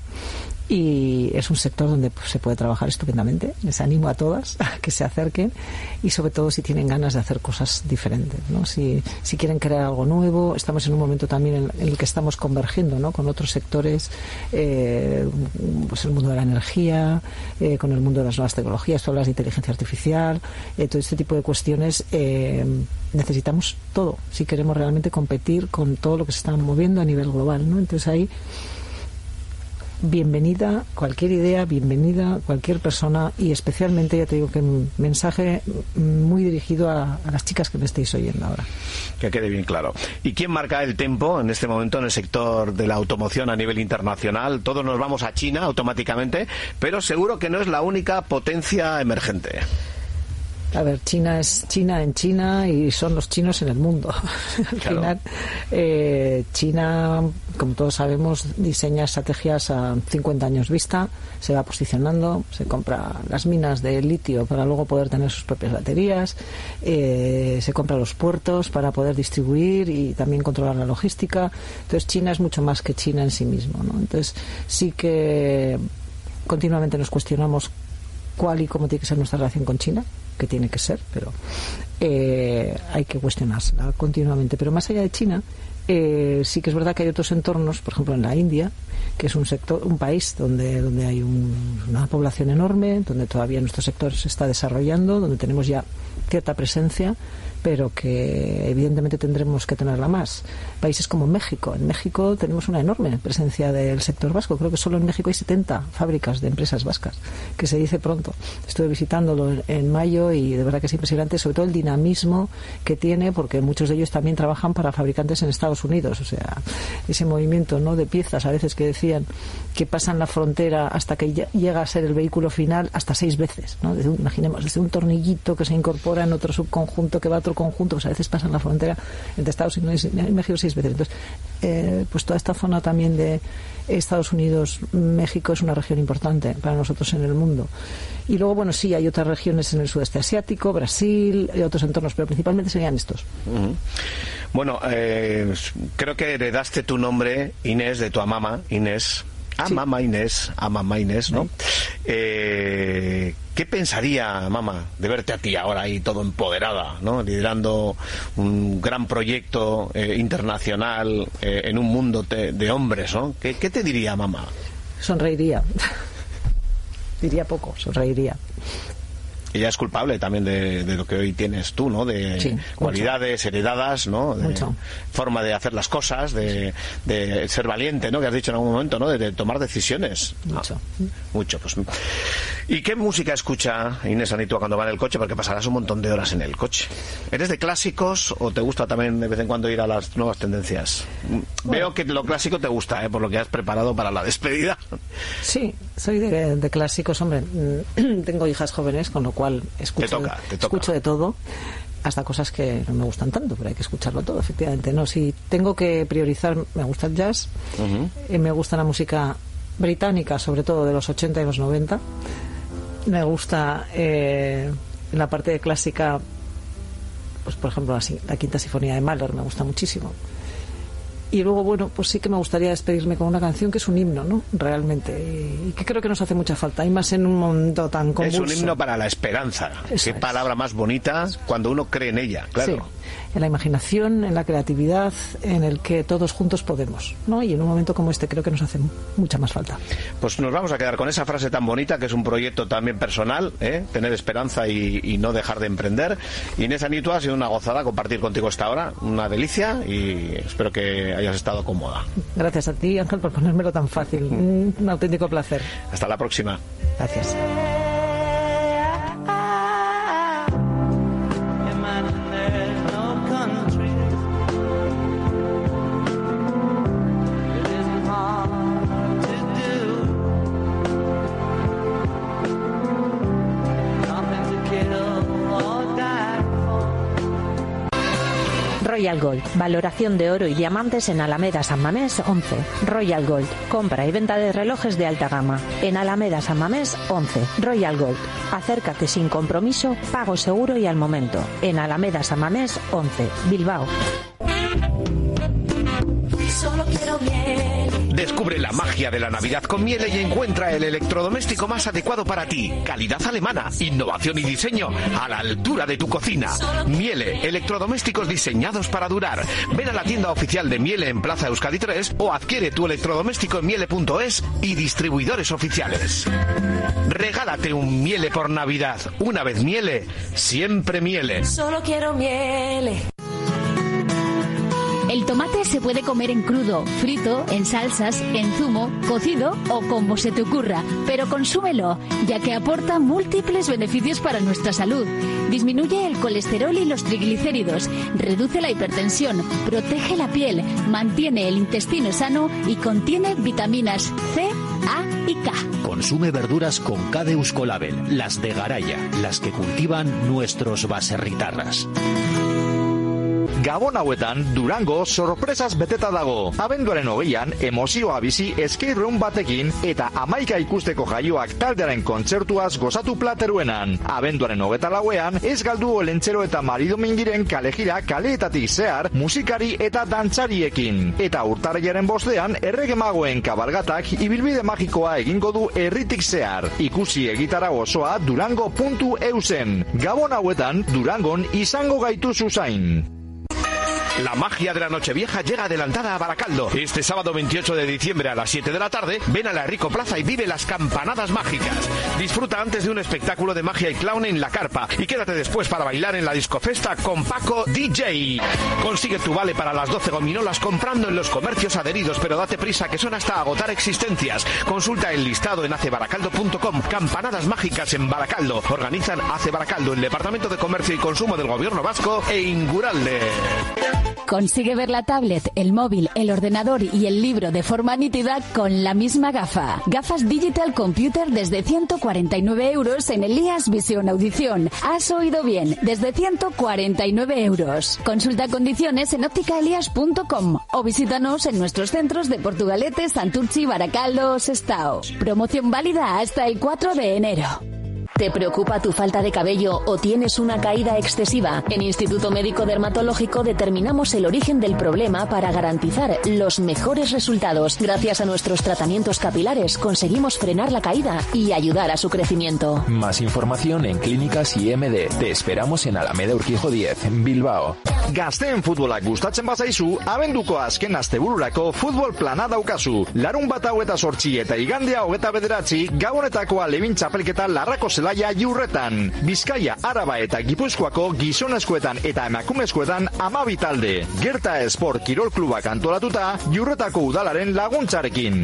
Y es un sector donde pues, se puede trabajar estupendamente. Les animo a todas a que se acerquen, y sobre todo si tienen ganas de hacer cosas diferentes, ¿no? Si, si quieren crear algo nuevo. Estamos en un momento también en, en el que estamos convergiendo, ¿no? Con otros sectores, eh, pues el mundo de la energía, eh, con el mundo de las nuevas tecnologías. Tú hablas de inteligencia artificial, eh, todo este tipo de cuestiones. Eh, necesitamos todo si queremos realmente competir con todo lo que se está moviendo a nivel global, ¿no? Entonces ahí, bienvenida cualquier idea, bienvenida cualquier persona, y especialmente, ya te digo, que un mensaje muy dirigido a, a las chicas que me estáis oyendo ahora. Que quede bien claro. ¿Y quién marca el tempo en este momento en el sector de la automoción a nivel internacional? Todos nos vamos a China automáticamente, pero seguro que no es la única potencia emergente. A ver, China es China en China y son los chinos en el mundo. Al claro. final, eh, China, como todos sabemos, diseña estrategias a cincuenta años vista, se va posicionando, se compra las minas de litio para luego poder tener sus propias baterías, eh, se compra los puertos para poder distribuir y también controlar la logística. Entonces, China es mucho más que China en sí mismo, ¿no? Entonces, sí que continuamente nos cuestionamos cuál y cómo tiene que ser nuestra relación con China, que tiene que ser, pero eh, hay que cuestionársela continuamente. Pero más allá de China, eh, sí que es verdad que hay otros entornos, por ejemplo en la India, que es un sector, un país donde donde hay un, una población enorme, donde todavía nuestro sector se está desarrollando, donde tenemos ya cierta presencia, pero que evidentemente tendremos que tenerla más. Países como México. En México tenemos una enorme presencia del sector vasco. Creo que solo en México hay setenta fábricas de empresas vascas, que se dice pronto. Estuve visitándolo en, en mayo y de verdad que es impresionante, sobre todo el dinamismo que tiene, porque muchos de ellos también trabajan para fabricantes en Estados Unidos. O sea, ese movimiento, ¿no?, de piezas, a veces que decían que pasan la frontera hasta que llega a ser el vehículo final hasta seis veces, ¿no? Desde un, imaginemos, desde un tornillito que se incorpora en otro subconjunto que va todo otro conjunto, pues a veces pasan la frontera entre Estados Unidos y México seis veces. Entonces, eh, pues toda esta zona también de Estados Unidos, México es una región importante para nosotros en el mundo. Y luego, bueno, sí, hay otras regiones en el sudeste asiático, Brasil, y otros entornos, pero principalmente serían estos. Uh-huh. Bueno, eh, creo que heredaste tu nombre, Inés, de tu amama, Inés. A sí. Mamá Inés, a mamá Inés, ¿no? Eh, ¿Qué pensaría, mamá, de verte a ti ahora ahí todo empoderada, ¿no? Liderando un gran proyecto eh, internacional eh, en un mundo te, de hombres, ¿no? ¿Qué, ¿Qué te diría, mamá? Sonreiría. Diría poco, sonreiría. Ella es culpable también de, de lo que hoy tienes tú, ¿no? De sí, cualidades mucho. heredadas, ¿no? De mucho. Forma de hacer las cosas, de, de ser valiente, ¿no? Que has dicho en algún momento, ¿no? De, de tomar decisiones. Mucho. Ah, mucho, pues. ¿Y qué música escucha Inés Anitua cuando va en el coche? Porque pasarás un montón de horas en el coche. ¿Eres de clásicos o te gusta también de vez en cuando ir a las nuevas tendencias? Bueno. Veo que lo clásico te gusta, ¿eh? Por lo que has preparado para la despedida. Sí, soy de, de clásicos, hombre. Tengo hijas jóvenes, con lo cual escucho, te toca, te toca. escucho de todo, hasta cosas que no me gustan tanto, pero hay que escucharlo todo, efectivamente. No, si tengo que priorizar, me gusta el jazz, uh-huh. eh, me gusta la música británica, sobre todo de los ochenta y los noventa, me gusta eh, la parte de clásica, pues por ejemplo la, la Quinta Sinfonía de Mahler, me gusta muchísimo. Y luego, bueno, pues sí que me gustaría despedirme con una canción que es un himno, ¿no? Realmente. Y que creo que nos hace mucha falta. Y más en un mundo tan convulso. Es un himno para la esperanza. Eso Qué es. palabra más bonita cuando uno cree en ella, claro. Sí. En la imaginación, en la creatividad, en el que todos juntos podemos, ¿no? Y en un momento como este creo que nos hace mucha más falta. Pues nos vamos a quedar con esa frase tan bonita, que es un proyecto también personal, ¿eh? Tener esperanza y, y no dejar de emprender. Inés Anitua, ha sido una gozada compartir contigo esta hora, una delicia, y espero que hayas estado cómoda. Gracias a ti, Ángel, por ponérmelo tan fácil. Un, un auténtico placer. Hasta la próxima. Gracias. Royal Gold, valoración de oro y diamantes en Alameda San Mamés once. Royal Gold, compra y venta de relojes de alta gama en Alameda San Mamés once. Royal Gold, acércate sin compromiso, pago seguro y al momento en Alameda San Mamés once, Bilbao. Solo quiero miel. Descubre la magia de la Navidad con Miele y encuentra el electrodoméstico más adecuado para ti. Calidad alemana, innovación y diseño a la altura de tu cocina. Miele, electrodomésticos diseñados para durar. Ven a la tienda oficial de Miele en Plaza Euskadi tres o adquiere tu electrodoméstico en miele punto es y distribuidores oficiales. Regálate un Miele por Navidad. Una vez Miele, siempre Miele. Solo quiero Miele. El tomate se puede comer en crudo, frito, en salsas, en zumo, cocido o como se te ocurra, pero consúmelo, ya que aporta múltiples beneficios para nuestra salud. Disminuye el colesterol y los triglicéridos, reduce la hipertensión, protege la piel, mantiene el intestino sano y contiene vitaminas C, A y K. Consume verduras con K de Euskolabel, las de Garaya, las que cultivan nuestros baserritarras. Gabon hauetan, Durango sorpresas beteta dago. Abenduaren hogeian, emozioa bizi skate room batekin eta hamaika ikusteko jaioak taldearen kontzertuaz gozatu plateruenan. Abenduaren hogeta lauean, ez galdu Olentzero eta Maridomingiren kalejira kaleetatik zehar, musikari eta dantzariekin. Eta urtarrilaren bostean, erregemagoen kabalgatak ibilbide magikoa egingo du herritik zehar. Ikusi egitarau osoa durango puntu eusen. Gabon hauetan, Durangon izango gaituzu zain. La magia de la Nochevieja llega adelantada a Baracaldo. Este sábado veintiocho de diciembre a las siete de la tarde, ven a la Rico Plaza y vive las campanadas mágicas. Disfruta antes de un espectáculo de magia y clown en la carpa y quédate después para bailar en la discofesta con Paco D J. Consigue tu vale para las doce gominolas comprando en los comercios adheridos, pero date prisa que son hasta agotar existencias. Consulta el listado en acebaracaldo punto com. Campanadas mágicas en Baracaldo. Organizan Ace Baracaldo, el Departamento de Comercio y Consumo del Gobierno Vasco e Inguralde. Consigue ver la tablet, el móvil, el ordenador y el libro de forma nítida con la misma gafa. Gafas Digital Computer desde ciento cuarenta y nueve euros en Elías Visión Audición. Has oído bien, desde ciento cuarenta y nueve euros. Consulta condiciones en óptica elías punto com o visítanos en nuestros centros de Portugalete, Santurchi, Baracaldo o Sestao. Promoción válida hasta el cuatro de enero. ¿Te preocupa tu falta de cabello o tienes una caída excesiva? En Instituto Médico Dermatológico determinamos el origen del problema para garantizar los mejores resultados. Gracias a nuestros tratamientos capilares conseguimos frenar la caída y ayudar a su crecimiento. Más información en Clínicas I M D. Te esperamos en Alameda Urquijo diez, en Bilbao. Gazteen futbolak gustatzen bazaizu, abenduko azken astebururako futbol plana daukazu. Larun bat hau eta sortzi eta igandea hogeta bederatzi, gabonetako alebin txapelketa larrako zela Jurretan. Bizkaia, Araba eta Gipuzkoako gizonezkoetan eta emakumezkoetan hamabi talde. Gerta Esport Kirol Klubak antolatuta, Jurretako udalaren laguntzarekin.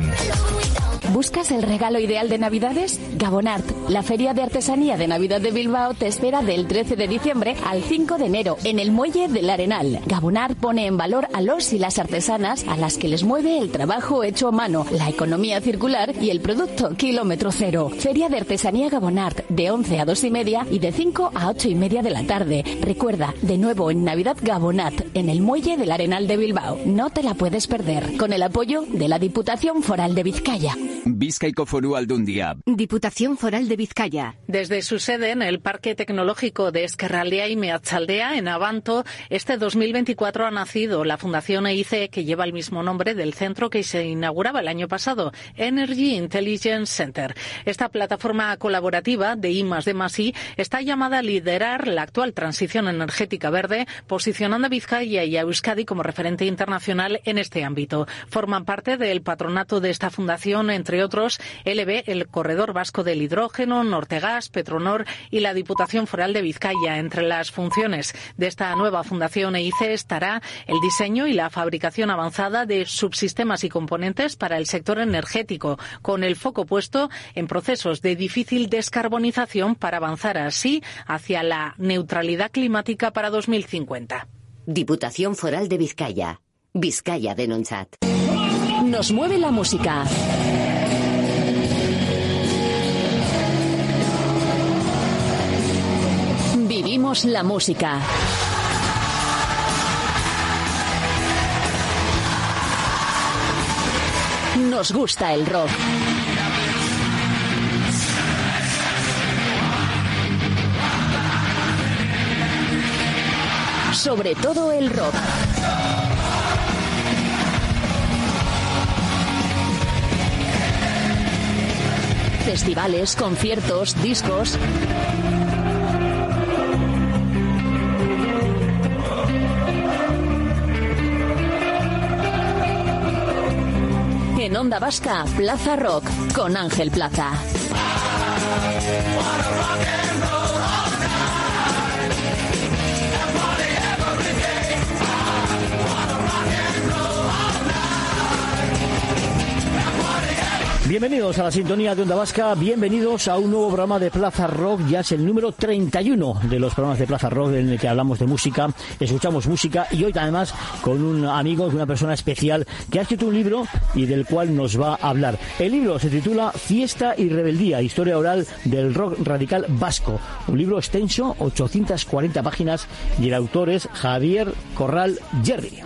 ¿Buscas el regalo ideal de Navidades? Gabonart, la Feria de Artesanía de Navidad de Bilbao, te espera del trece de diciembre al cinco de enero en el Muelle del Arenal. Gabonart pone en valor a los y las artesanas a las que les mueve el trabajo hecho a mano, la economía circular y el producto kilómetro cero. Feria de Artesanía Gabonart, de once a dos y media y de cinco a ocho y media de la tarde. Recuerda, de nuevo en Navidad Gabonart, en el Muelle del Arenal de Bilbao. No te la puedes perder, con el apoyo de la Diputación Foral de Vizcaya. Bizkaiko Foru Aldundia. Diputación Foral de Vizcaya. Desde su sede en el Parque Tecnológico de Ezkerraldea y Meatzaldea, en Abanto, este dos mil veinticuatro ha nacido la Fundación E I C, que lleva el mismo nombre del centro que se inauguraba el año pasado, Energy Intelligence Center. Esta plataforma colaborativa de I más D más I está llamada a liderar la actual transición energética verde, posicionando a Vizcaya y a Euskadi como referente internacional en este ámbito. Forman parte del patronato de esta fundación, entre otros, L B, el Corredor Vasco del Hidrógeno, Nortegas, Petronor y la Diputación Foral de Vizcaya. Entre las funciones de esta nueva fundación E I C estará el diseño y la fabricación avanzada de subsistemas y componentes para el sector energético, con el foco puesto en procesos de difícil descarbonización para avanzar así hacia la neutralidad climática para dos mil cincuenta. Diputación Foral de Vizcaya. Vizcaya denontzat. Nos mueve la música. Vivimos la música. Nos gusta el rock. Sobre todo el rock. Festivales, conciertos, discos. En Onda Vasca, Plaza Rock, con Ángel Plaza. Bienvenidos a la sintonía de Onda Vasca, bienvenidos a un nuevo programa de Plaza Rock. Ya es el número treinta y uno de los programas de Plaza Rock en el que hablamos de música, escuchamos música, y hoy además con un amigo, una persona especial que ha escrito un libro y del cual nos va a hablar. El libro se titula Fiesta y Rebeldía, historia oral del rock radical vasco. Un libro extenso, ochocientas cuarenta páginas, y el autor es Javier Corral Jerry.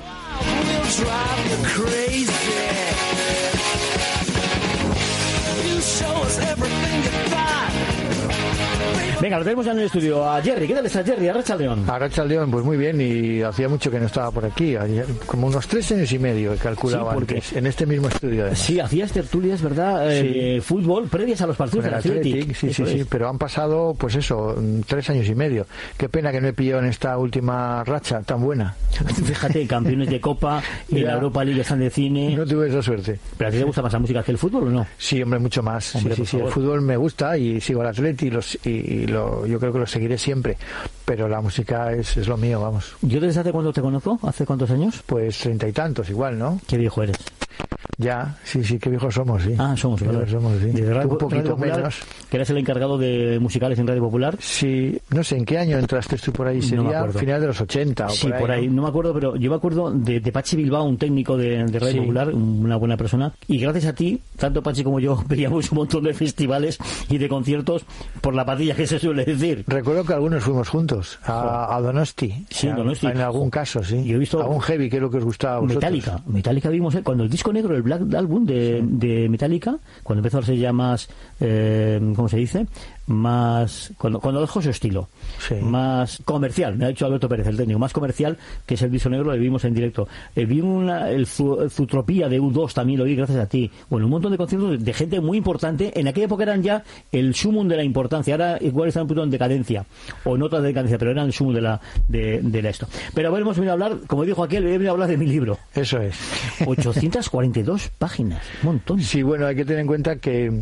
Venga, lo tenemos ya en el estudio a Jerry. ¿Qué tal está Jerry? Arratsaldeon. Arratsaldeon, pues muy bien, y hacía mucho que no estaba por aquí, como unos tres años y medio he calculado, sí, porque antes, en este mismo estudio. Además. Sí, hacías tertulias, ¿verdad? Sí. Eh, fútbol, previas a los partidos del Athletic. Athletic. Sí, sí, sí, pero han pasado, pues eso, tres años y medio. Qué pena que no he pillado en esta última racha tan buena. Fíjate, campeones de Copa y la Europa League, están de cine. No tuve esa suerte. ¿Pero a ti te gusta más la música que el fútbol o no? Sí, hombre, mucho más. Hombre, sí, sí, sí. El fútbol me gusta y sigo al Athletic y, los, y, y lo, yo creo que lo seguiré siempre, pero la música es, es lo mío, vamos. ¿Yo desde hace cuánto te conozco? ¿Hace cuántos años? Pues treinta y tantos igual, ¿no? ¿Qué viejo eres? Ya, sí, sí, qué viejos somos, sí. Ah, somos, ¿verdad? Somos, sí. De Radio, un poquito Radio Popular, menos. Que eras el encargado de musicales en Radio Popular. Sí, no sé en qué año entraste tú por ahí, sería no final de los ochenta o sí, por ahí. por ahí, ¿no? no me acuerdo, pero yo me acuerdo de, de Pachi Bilbao, un técnico de, de Radio sí. Popular, una buena persona, y gracias a ti, tanto Pachi como yo veíamos un montón de festivales y de conciertos por la patilla, que se suele decir. Recuerdo que algunos fuimos juntos a, a Donosti, sí, a, Donosti. en algún caso, sí. Yo he visto algún heavy, que es lo que os gustaba a vosotros. Metallica, Metallica vimos, ¿eh? Cuando el disco negro, el Black Album de, sí. de Metallica, cuando empezó a ser ya más, eh, ¿cómo se dice? Más, cuando, cuando dejó su estilo, sí. más comercial, me ha dicho Alberto Pérez, el técnico, más comercial, que es el disco negro, lo vimos en directo. Eh, vi una, el, el Zootropía de U dos, también lo vi gracias a ti. Bueno, un montón de conciertos de, de gente muy importante. En aquella época eran ya el sumum de la importancia, ahora igual están un poquito en decadencia, o en otra decadencia, pero eran el sumum de la, de, de la esto. Pero bueno, hemos venido a hablar, como dijo aquel, he venido a hablar de mi libro. Eso es. ochocientas cuarenta y dos páginas, un montón. Sí, bueno, hay que tener en cuenta que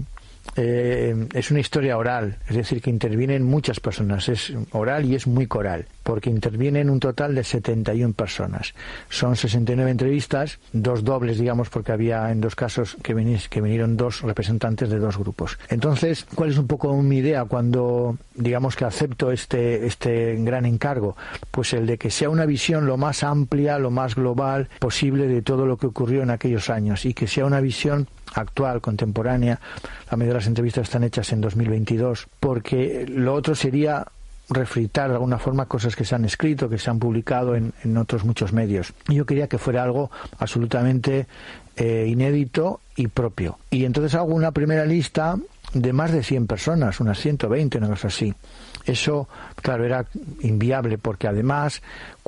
Eh, es una historia oral, es decir, que intervienen muchas personas, es oral y es muy coral, porque intervienen un total de setenta y una personas. Son sesenta y nueve entrevistas, dos dobles, digamos, porque había en dos casos que, venís, que vinieron dos representantes de dos grupos. Entonces, ¿cuál es un poco mi idea cuando, digamos, que acepto este, este gran encargo? Pues el de que sea una visión lo más amplia, lo más global posible de todo lo que ocurrió en aquellos años, y que sea una visión actual, contemporánea. La mayoría de las entrevistas están hechas en dos mil veintidós, porque lo otro sería refritar de alguna forma cosas que se han escrito, que se han publicado en, en otros muchos medios. Y yo quería que fuera algo absolutamente eh, inédito y propio. Y entonces hago una primera lista de más de cien personas, unas ciento veinte, una cosa así. Eso, claro, era inviable, porque además,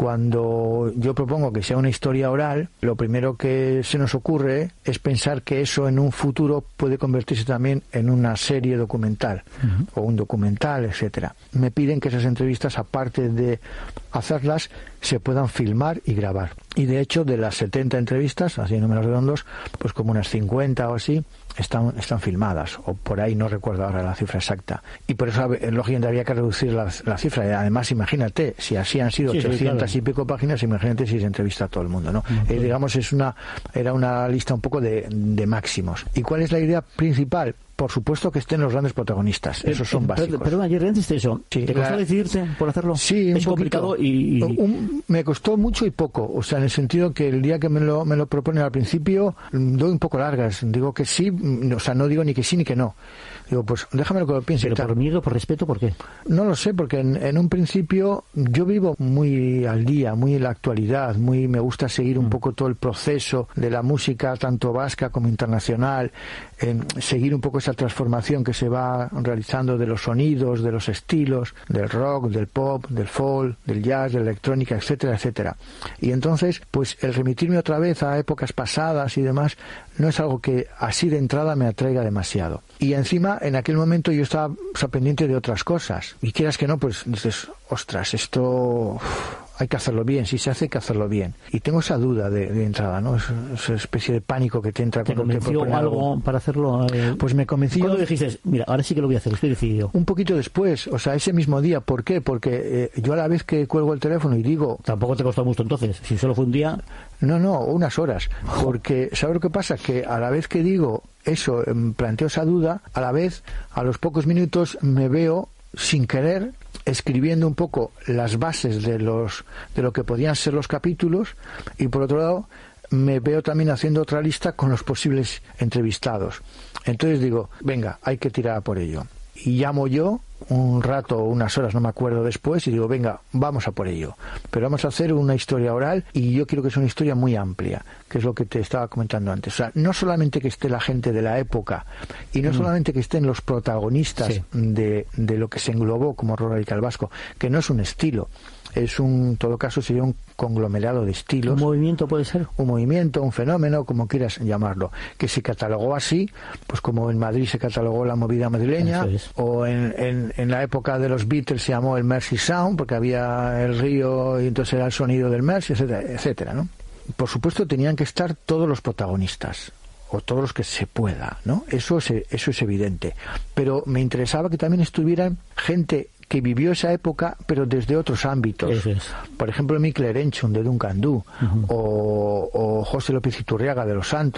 cuando yo propongo que sea una historia oral, lo primero que se nos ocurre es pensar que eso en un futuro puede convertirse también en una serie documental, uh-huh. o un documental, etcétera. Me piden que esas entrevistas, aparte de hacerlas, se puedan filmar y grabar. Y de hecho, de las setenta entrevistas, así en números redondos, pues como unas cincuenta o así, están, están filmadas, o por ahí, no recuerdo ahora la cifra exacta. Y por eso, lógicamente, había que reducir la, la cifra. Y además, imagínate, si así han sido sí, ochocientas sí, claro. y pico páginas, imagínate si se entrevista a todo el mundo, ¿no? Uh-huh. Eh, digamos, es una era una lista un poco de, de máximos. ¿Y cuál es la idea principal? Por supuesto que estén los grandes protagonistas, esos son básicos. Perdón, ayer antes de eso, ¿te sí, costó la... decidirte por hacerlo? Sí, es un complicado y... y... Un, me costó mucho y poco, o sea, en el sentido que el día que me lo, me lo proponen al principio, doy un poco largas, digo que sí, o sea, no digo ni que sí ni que no. Digo, pues déjame que lo piense. ¿Pero por miedo, por respeto, por qué? No lo sé, porque en, en un principio yo vivo muy al día, muy en la actualidad, muy me gusta seguir un mm. poco todo el proceso de la música, tanto vasca como internacional, en seguir un poco esa transformación que se va realizando de los sonidos, de los estilos, del rock, del pop, del folk, del jazz, de la electrónica, etcétera, etcétera. Y entonces, pues el remitirme otra vez a épocas pasadas y demás, no es algo que así de entrada me atraiga demasiado. Y encima, en aquel momento yo estaba, o sea, pendiente de otras cosas. Y quieras que no, pues dices, ostras, esto uf, hay que hacerlo bien. Si se hace, hay que hacerlo bien. Y tengo esa duda de, de entrada, ¿no? Es, esa especie de pánico que te entra ¿Te cuando te convenció algo, algo para hacerlo? Eh, pues me convenció. ¿Cuándo dijiste, mira, ahora sí que lo voy a hacer, estoy decidido? Un poquito después, o sea, ese mismo día. ¿Por qué? Porque eh, yo a la vez que cuelgo el teléfono y digo... Tampoco te costó mucho entonces, si solo fue un día... No, no, unas horas. Porque, ¿sabes lo que pasa? Que a la vez que digo eso, planteo esa duda, a la vez, a los pocos minutos, me veo, sin querer, escribiendo un poco las bases de los de lo que podían ser los capítulos, y por otro lado me veo también haciendo otra lista con los posibles entrevistados. Entonces digo, venga, hay que tirar por ello. Y llamo yo un rato, unas horas, no me acuerdo después, y digo, venga, vamos a por ello. Pero vamos a hacer una historia oral, y yo quiero que sea una historia muy amplia, que es lo que te estaba comentando antes. O sea, no solamente que esté la gente de la época, y no mm. solamente que estén los protagonistas sí. de, de lo que se englobó como rock radical vasco, que no es un estilo, es un, en todo caso sería un conglomerado de estilos. ¿Un movimiento puede ser? Un movimiento, un fenómeno, como quieras llamarlo, que se catalogó así, pues como en Madrid se catalogó la movida madrileña, es. o en, en, en la época de los Beatles se llamó el Mersey Sound, porque había el río y entonces era el sonido del Mersey, etcétera, etcétera, ¿no? Por supuesto tenían que estar todos los protagonistas, o todos los que se pueda, ¿no? Eso es, eso es evidente. Pero me interesaba que también estuvieran gente que vivió esa época, pero desde otros ámbitos. Es. Por ejemplo, Mikel Erenchun de Duncan Du, uh-huh. o, o José López Iturriaga de Los Santos,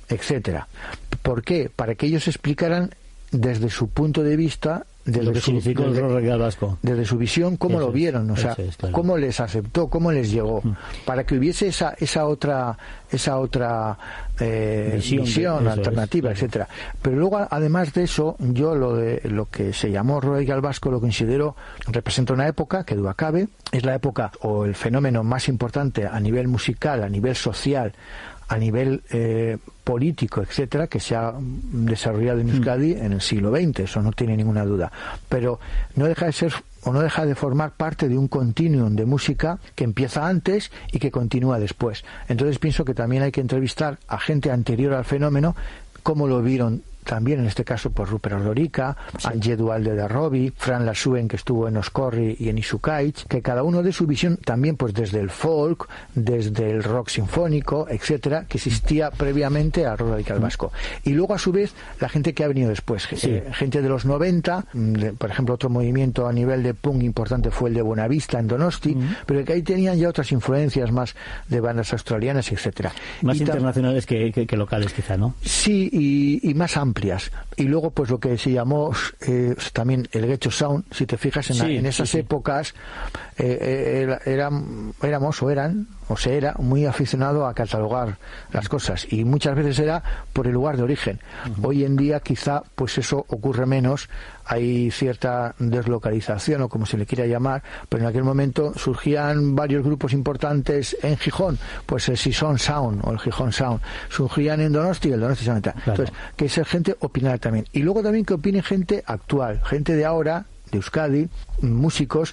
etcétera. ¿Por qué? Para que ellos explicaran desde su punto de vista, desde lo que su, significó desde, el rock reggae vasco, desde su visión, cómo eso lo vieron, o sea, es, claro. cómo les aceptó, cómo les llegó, mm. para que hubiese esa esa otra esa otra eh, visión, visión de, alternativa, es, claro. etcétera. Pero luego, además de eso, yo lo de lo que se llamó rock reggae vasco lo considero representa una época que duda cabe, es la época o el fenómeno más importante a nivel musical, a nivel social, a nivel eh, político, etcétera, que se ha desarrollado en Euskadi mm. en el siglo veinte, eso no tiene ninguna duda. Pero no deja de ser o no deja de formar parte de un continuum de música que empieza antes y que continúa después. Entonces pienso que también hay que entrevistar a gente anterior al fenómeno, cómo lo vieron también, en este caso, por Rupert Ordorica, sí. Angie Dualde de Robbie, Fran Lasuen, que estuvo en Oscorri y en Isukaich, que cada uno de su visión también, pues desde el folk, desde el rock sinfónico, etcétera, que existía previamente al rock radical vasco. Y luego, a su vez, la gente que ha venido después, sí. eh, gente de los noventa, de, por ejemplo, otro movimiento a nivel de punk importante fue el de Buenavista en Donosti, uh-huh. pero que ahí tenían ya otras influencias más de bandas australianas, etcétera. Más y internacionales que, que, que locales, quizá, ¿no? Sí, y, y más amplias. Y luego, pues lo que se llamó eh, también el Ghetto Sound, si te fijas en, sí, la, en esas sí, épocas, eh, eh, era, éramos o eran, o se era, muy aficionado a catalogar las cosas. Y muchas veces era por el lugar de origen. Uh-huh. Hoy en día, quizá, pues eso ocurre menos. Hay cierta deslocalización, o como se le quiera llamar, pero en aquel momento surgían varios grupos importantes en Gijón, pues el Sison Sound o el Gijón Sound, surgían en Donosti, el Donosti Sound. Claro. Entonces, que esa gente opinara también. Y luego también que opine gente actual, gente de ahora, de Euskadi, músicos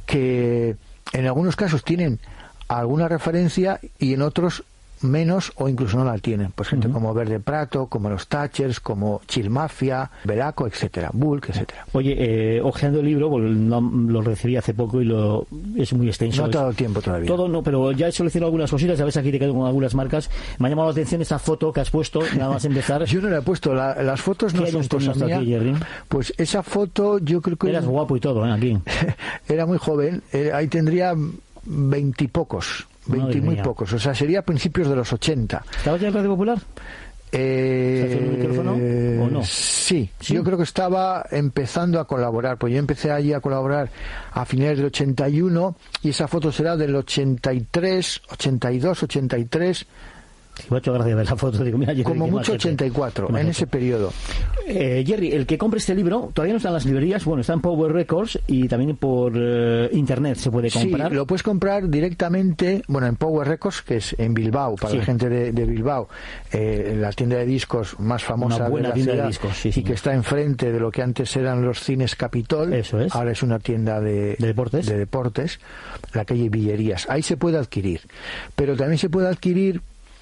que en algunos casos tienen alguna referencia y en otros menos o incluso no la tienen, pues gente uh-huh. como Verde Prato, como los Thatchers, como Chill Mafia, Belaco, etcétera, Bulk, etcétera. Oye, eh, ojeando el libro, lo, lo recibí hace poco y lo es muy extenso. No te ha dado tiempo todavía. Todo no, pero ya he seleccionado algunas cositas, a veces aquí te quedo con algunas marcas. Me ha llamado la atención esa foto que has puesto, nada más empezar. Yo no la he puesto, la, las fotos no son cosa mía. Aquí, Jerry? Pues esa foto yo creo que... Eras guapo y todo, ¿eh? Aquí. Era muy joven, eh, ahí tendría veintipocos. Veinte y muy pocos, o sea, sería a principios de los ochenta. ¿Estabas ya en Radio Popular? Eh, el micrófono o no? Sí, sí, yo creo que estaba empezando a colaborar, pues yo empecé allí a colaborar a finales del ochenta y uno y esa foto será del ochenta y tres, ochenta y dos, ochenta y tres. Me ha hecho gracia ver la foto. Digo, mira, Jerry, como mucho ochenta y cuatro, en ese periodo. Eh, Jerry, el que compre este libro, todavía no está en las librerías, bueno, está en Power Records y también por eh, internet se puede comprar. Sí, lo puedes comprar directamente, bueno, en Power Records, que es en Bilbao, para sí. la gente de, de Bilbao, eh, la tienda de discos más famosa de la ciudad, de discos, sí, y que está enfrente de lo que antes eran los cines Capitol. Eso es. Ahora es una tienda de, de deportes, de deportes, la calle Villerías. Ahí se puede adquirir, pero también se puede adquirir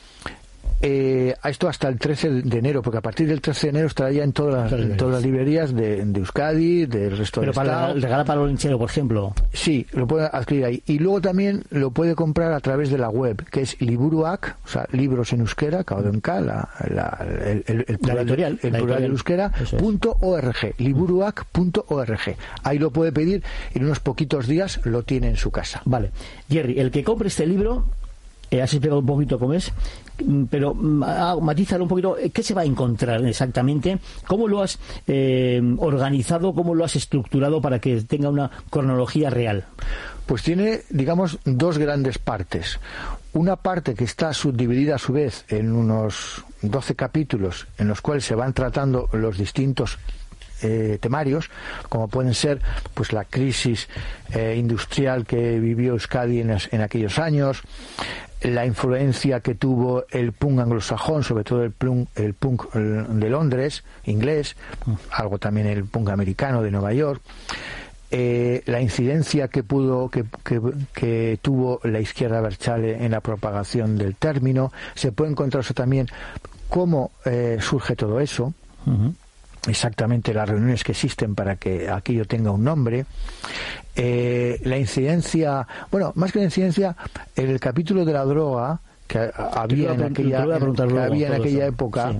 Eh, a esto hasta el trece de enero, porque a partir del trece de enero estará ya en todas las, en todas las librerías de, de Euskadi, del resto del Estado. Pero para regalar para el linchero, por ejemplo. Sí, lo puede adquirir ahí. Y luego también lo puede comprar a través de la web, que es Liburuak, o sea, libros en euskera, K, la, la, el, el, el plural, la editorial, el plural de euskera, punto org, liburuak punto org. Ahí lo puede pedir y en unos poquitos días lo tiene en su casa. Vale. Jerry, el que compre este libro, eh, has explicado un poquito cómo es, pero ah, matízalo un poquito, ¿qué se va a encontrar exactamente? ¿Cómo lo has eh, organizado? ¿Cómo lo has estructurado para que tenga una cronología real? Pues tiene, digamos, dos grandes partes. Una parte que está subdividida a su vez en unos doce capítulos en los cuales se van tratando los distintos Eh, temarios, como pueden ser pues la crisis eh, industrial que vivió Euskadi en, en aquellos años, la influencia que tuvo el punk anglosajón, sobre todo el punk, el punk de Londres, inglés, algo también el punk americano de Nueva York, eh, la incidencia que pudo que, que, que tuvo la izquierda abertzale en la propagación del término. Se puede encontrar eso también cómo eh, surge todo eso. Uh-huh. Exactamente las reuniones que existen para que aquello tenga un nombre, eh, la incidencia, bueno, más que la incidencia, el capítulo de la droga que había en aquella, que había en aquella época, sí.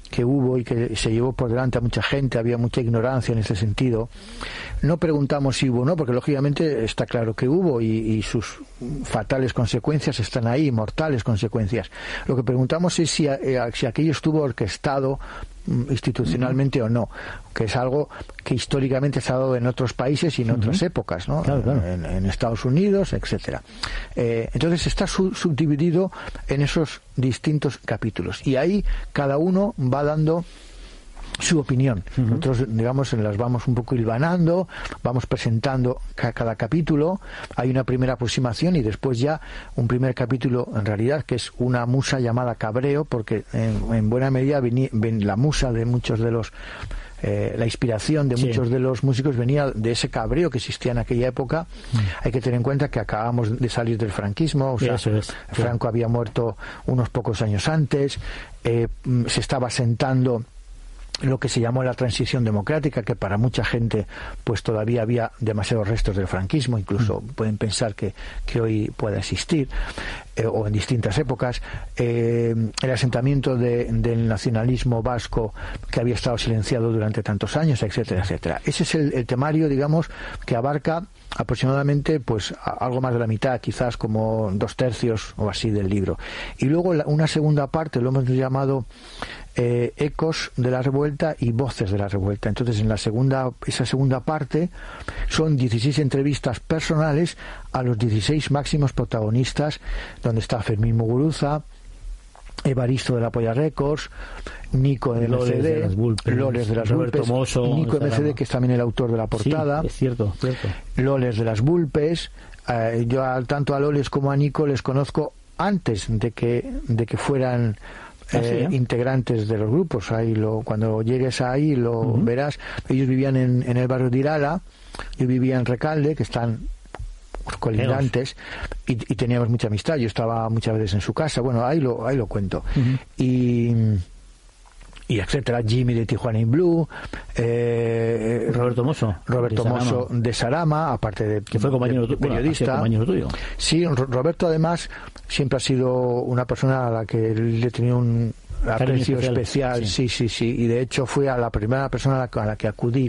que hubo y que se llevó por delante a mucha gente, había mucha ignorancia en ese sentido. No preguntamos si hubo o no, porque lógicamente está claro que hubo y, y sus fatales consecuencias están ahí, mortales consecuencias. Lo que preguntamos es si, eh, si aquello estuvo orquestado institucionalmente uh-huh. o no, que es algo que históricamente se ha dado en otros países y en uh-huh. otras épocas, ¿no? Claro, claro. En, en Estados Unidos, etcétera. Eh, entonces está sub- subdividido en esos distintos capítulos y ahí cada uno va dando su opinión. Uh-huh. Nosotros, digamos, las vamos un poco hilvanando, vamos presentando ca- cada capítulo, hay una primera aproximación y después ya un primer capítulo, en realidad, que es una musa llamada Cabreo, porque en, en buena medida vení, ven, la musa de muchos de los Eh, la inspiración de sí. muchos de los músicos venía de ese cabreo que existía en aquella época. Mm. Hay que tener en cuenta que acabamos de salir del franquismo, o sea, es, Franco sí. había muerto unos pocos años antes, eh, se estaba sentando lo que se llamó la transición democrática, que para mucha gente pues todavía había demasiados restos del franquismo, incluso mm. pueden pensar que, que hoy pueda existir, eh, o en distintas épocas, eh, el asentamiento de, del nacionalismo vasco que había estado silenciado durante tantos años, etcétera, etcétera. Ese es el, el temario, digamos, que abarca aproximadamente pues algo más de la mitad, quizás como dos tercios o así del libro. Y luego la, una segunda parte lo hemos llamado eh, Ecos de la Revuelta y Voces de la Revuelta. Entonces en la segunda esa segunda parte son dieciséis entrevistas personales a los dieciséis máximos protagonistas, donde está Fermín Muguruza, Evaristo de la Polla Records, Nico de M C D, Loles de las Bulpes, Nico M C D, que es también el autor de la portada. Sí, es cierto, cierto. Loles de las Bulpes. Eh, yo a, tanto a Loles como a Nico les conozco antes de que de que fueran eh, ¿Ah, sí, eh? integrantes de los grupos. Ahí lo, cuando llegues ahí lo uh-huh. verás. Ellos vivían en, en el barrio de Irala, yo vivía en Recalde, que están colindantes, y, y teníamos mucha amistad. Yo estaba muchas veces en su casa. Bueno, ahí lo ahí lo cuento. Uh-huh. Y y etcétera. Jimmy de Tijuana in Blue, eh, Roberto Mosso Roberto de Mosso de Sarama, aparte de que fue compañero, de, periodista. Bueno, compañero tuyo. Sí, Roberto además siempre ha sido una persona a la que le tenía un aprecio especial, especial. Sí. sí, sí, sí, y de hecho fue a la primera persona a la, a la que acudí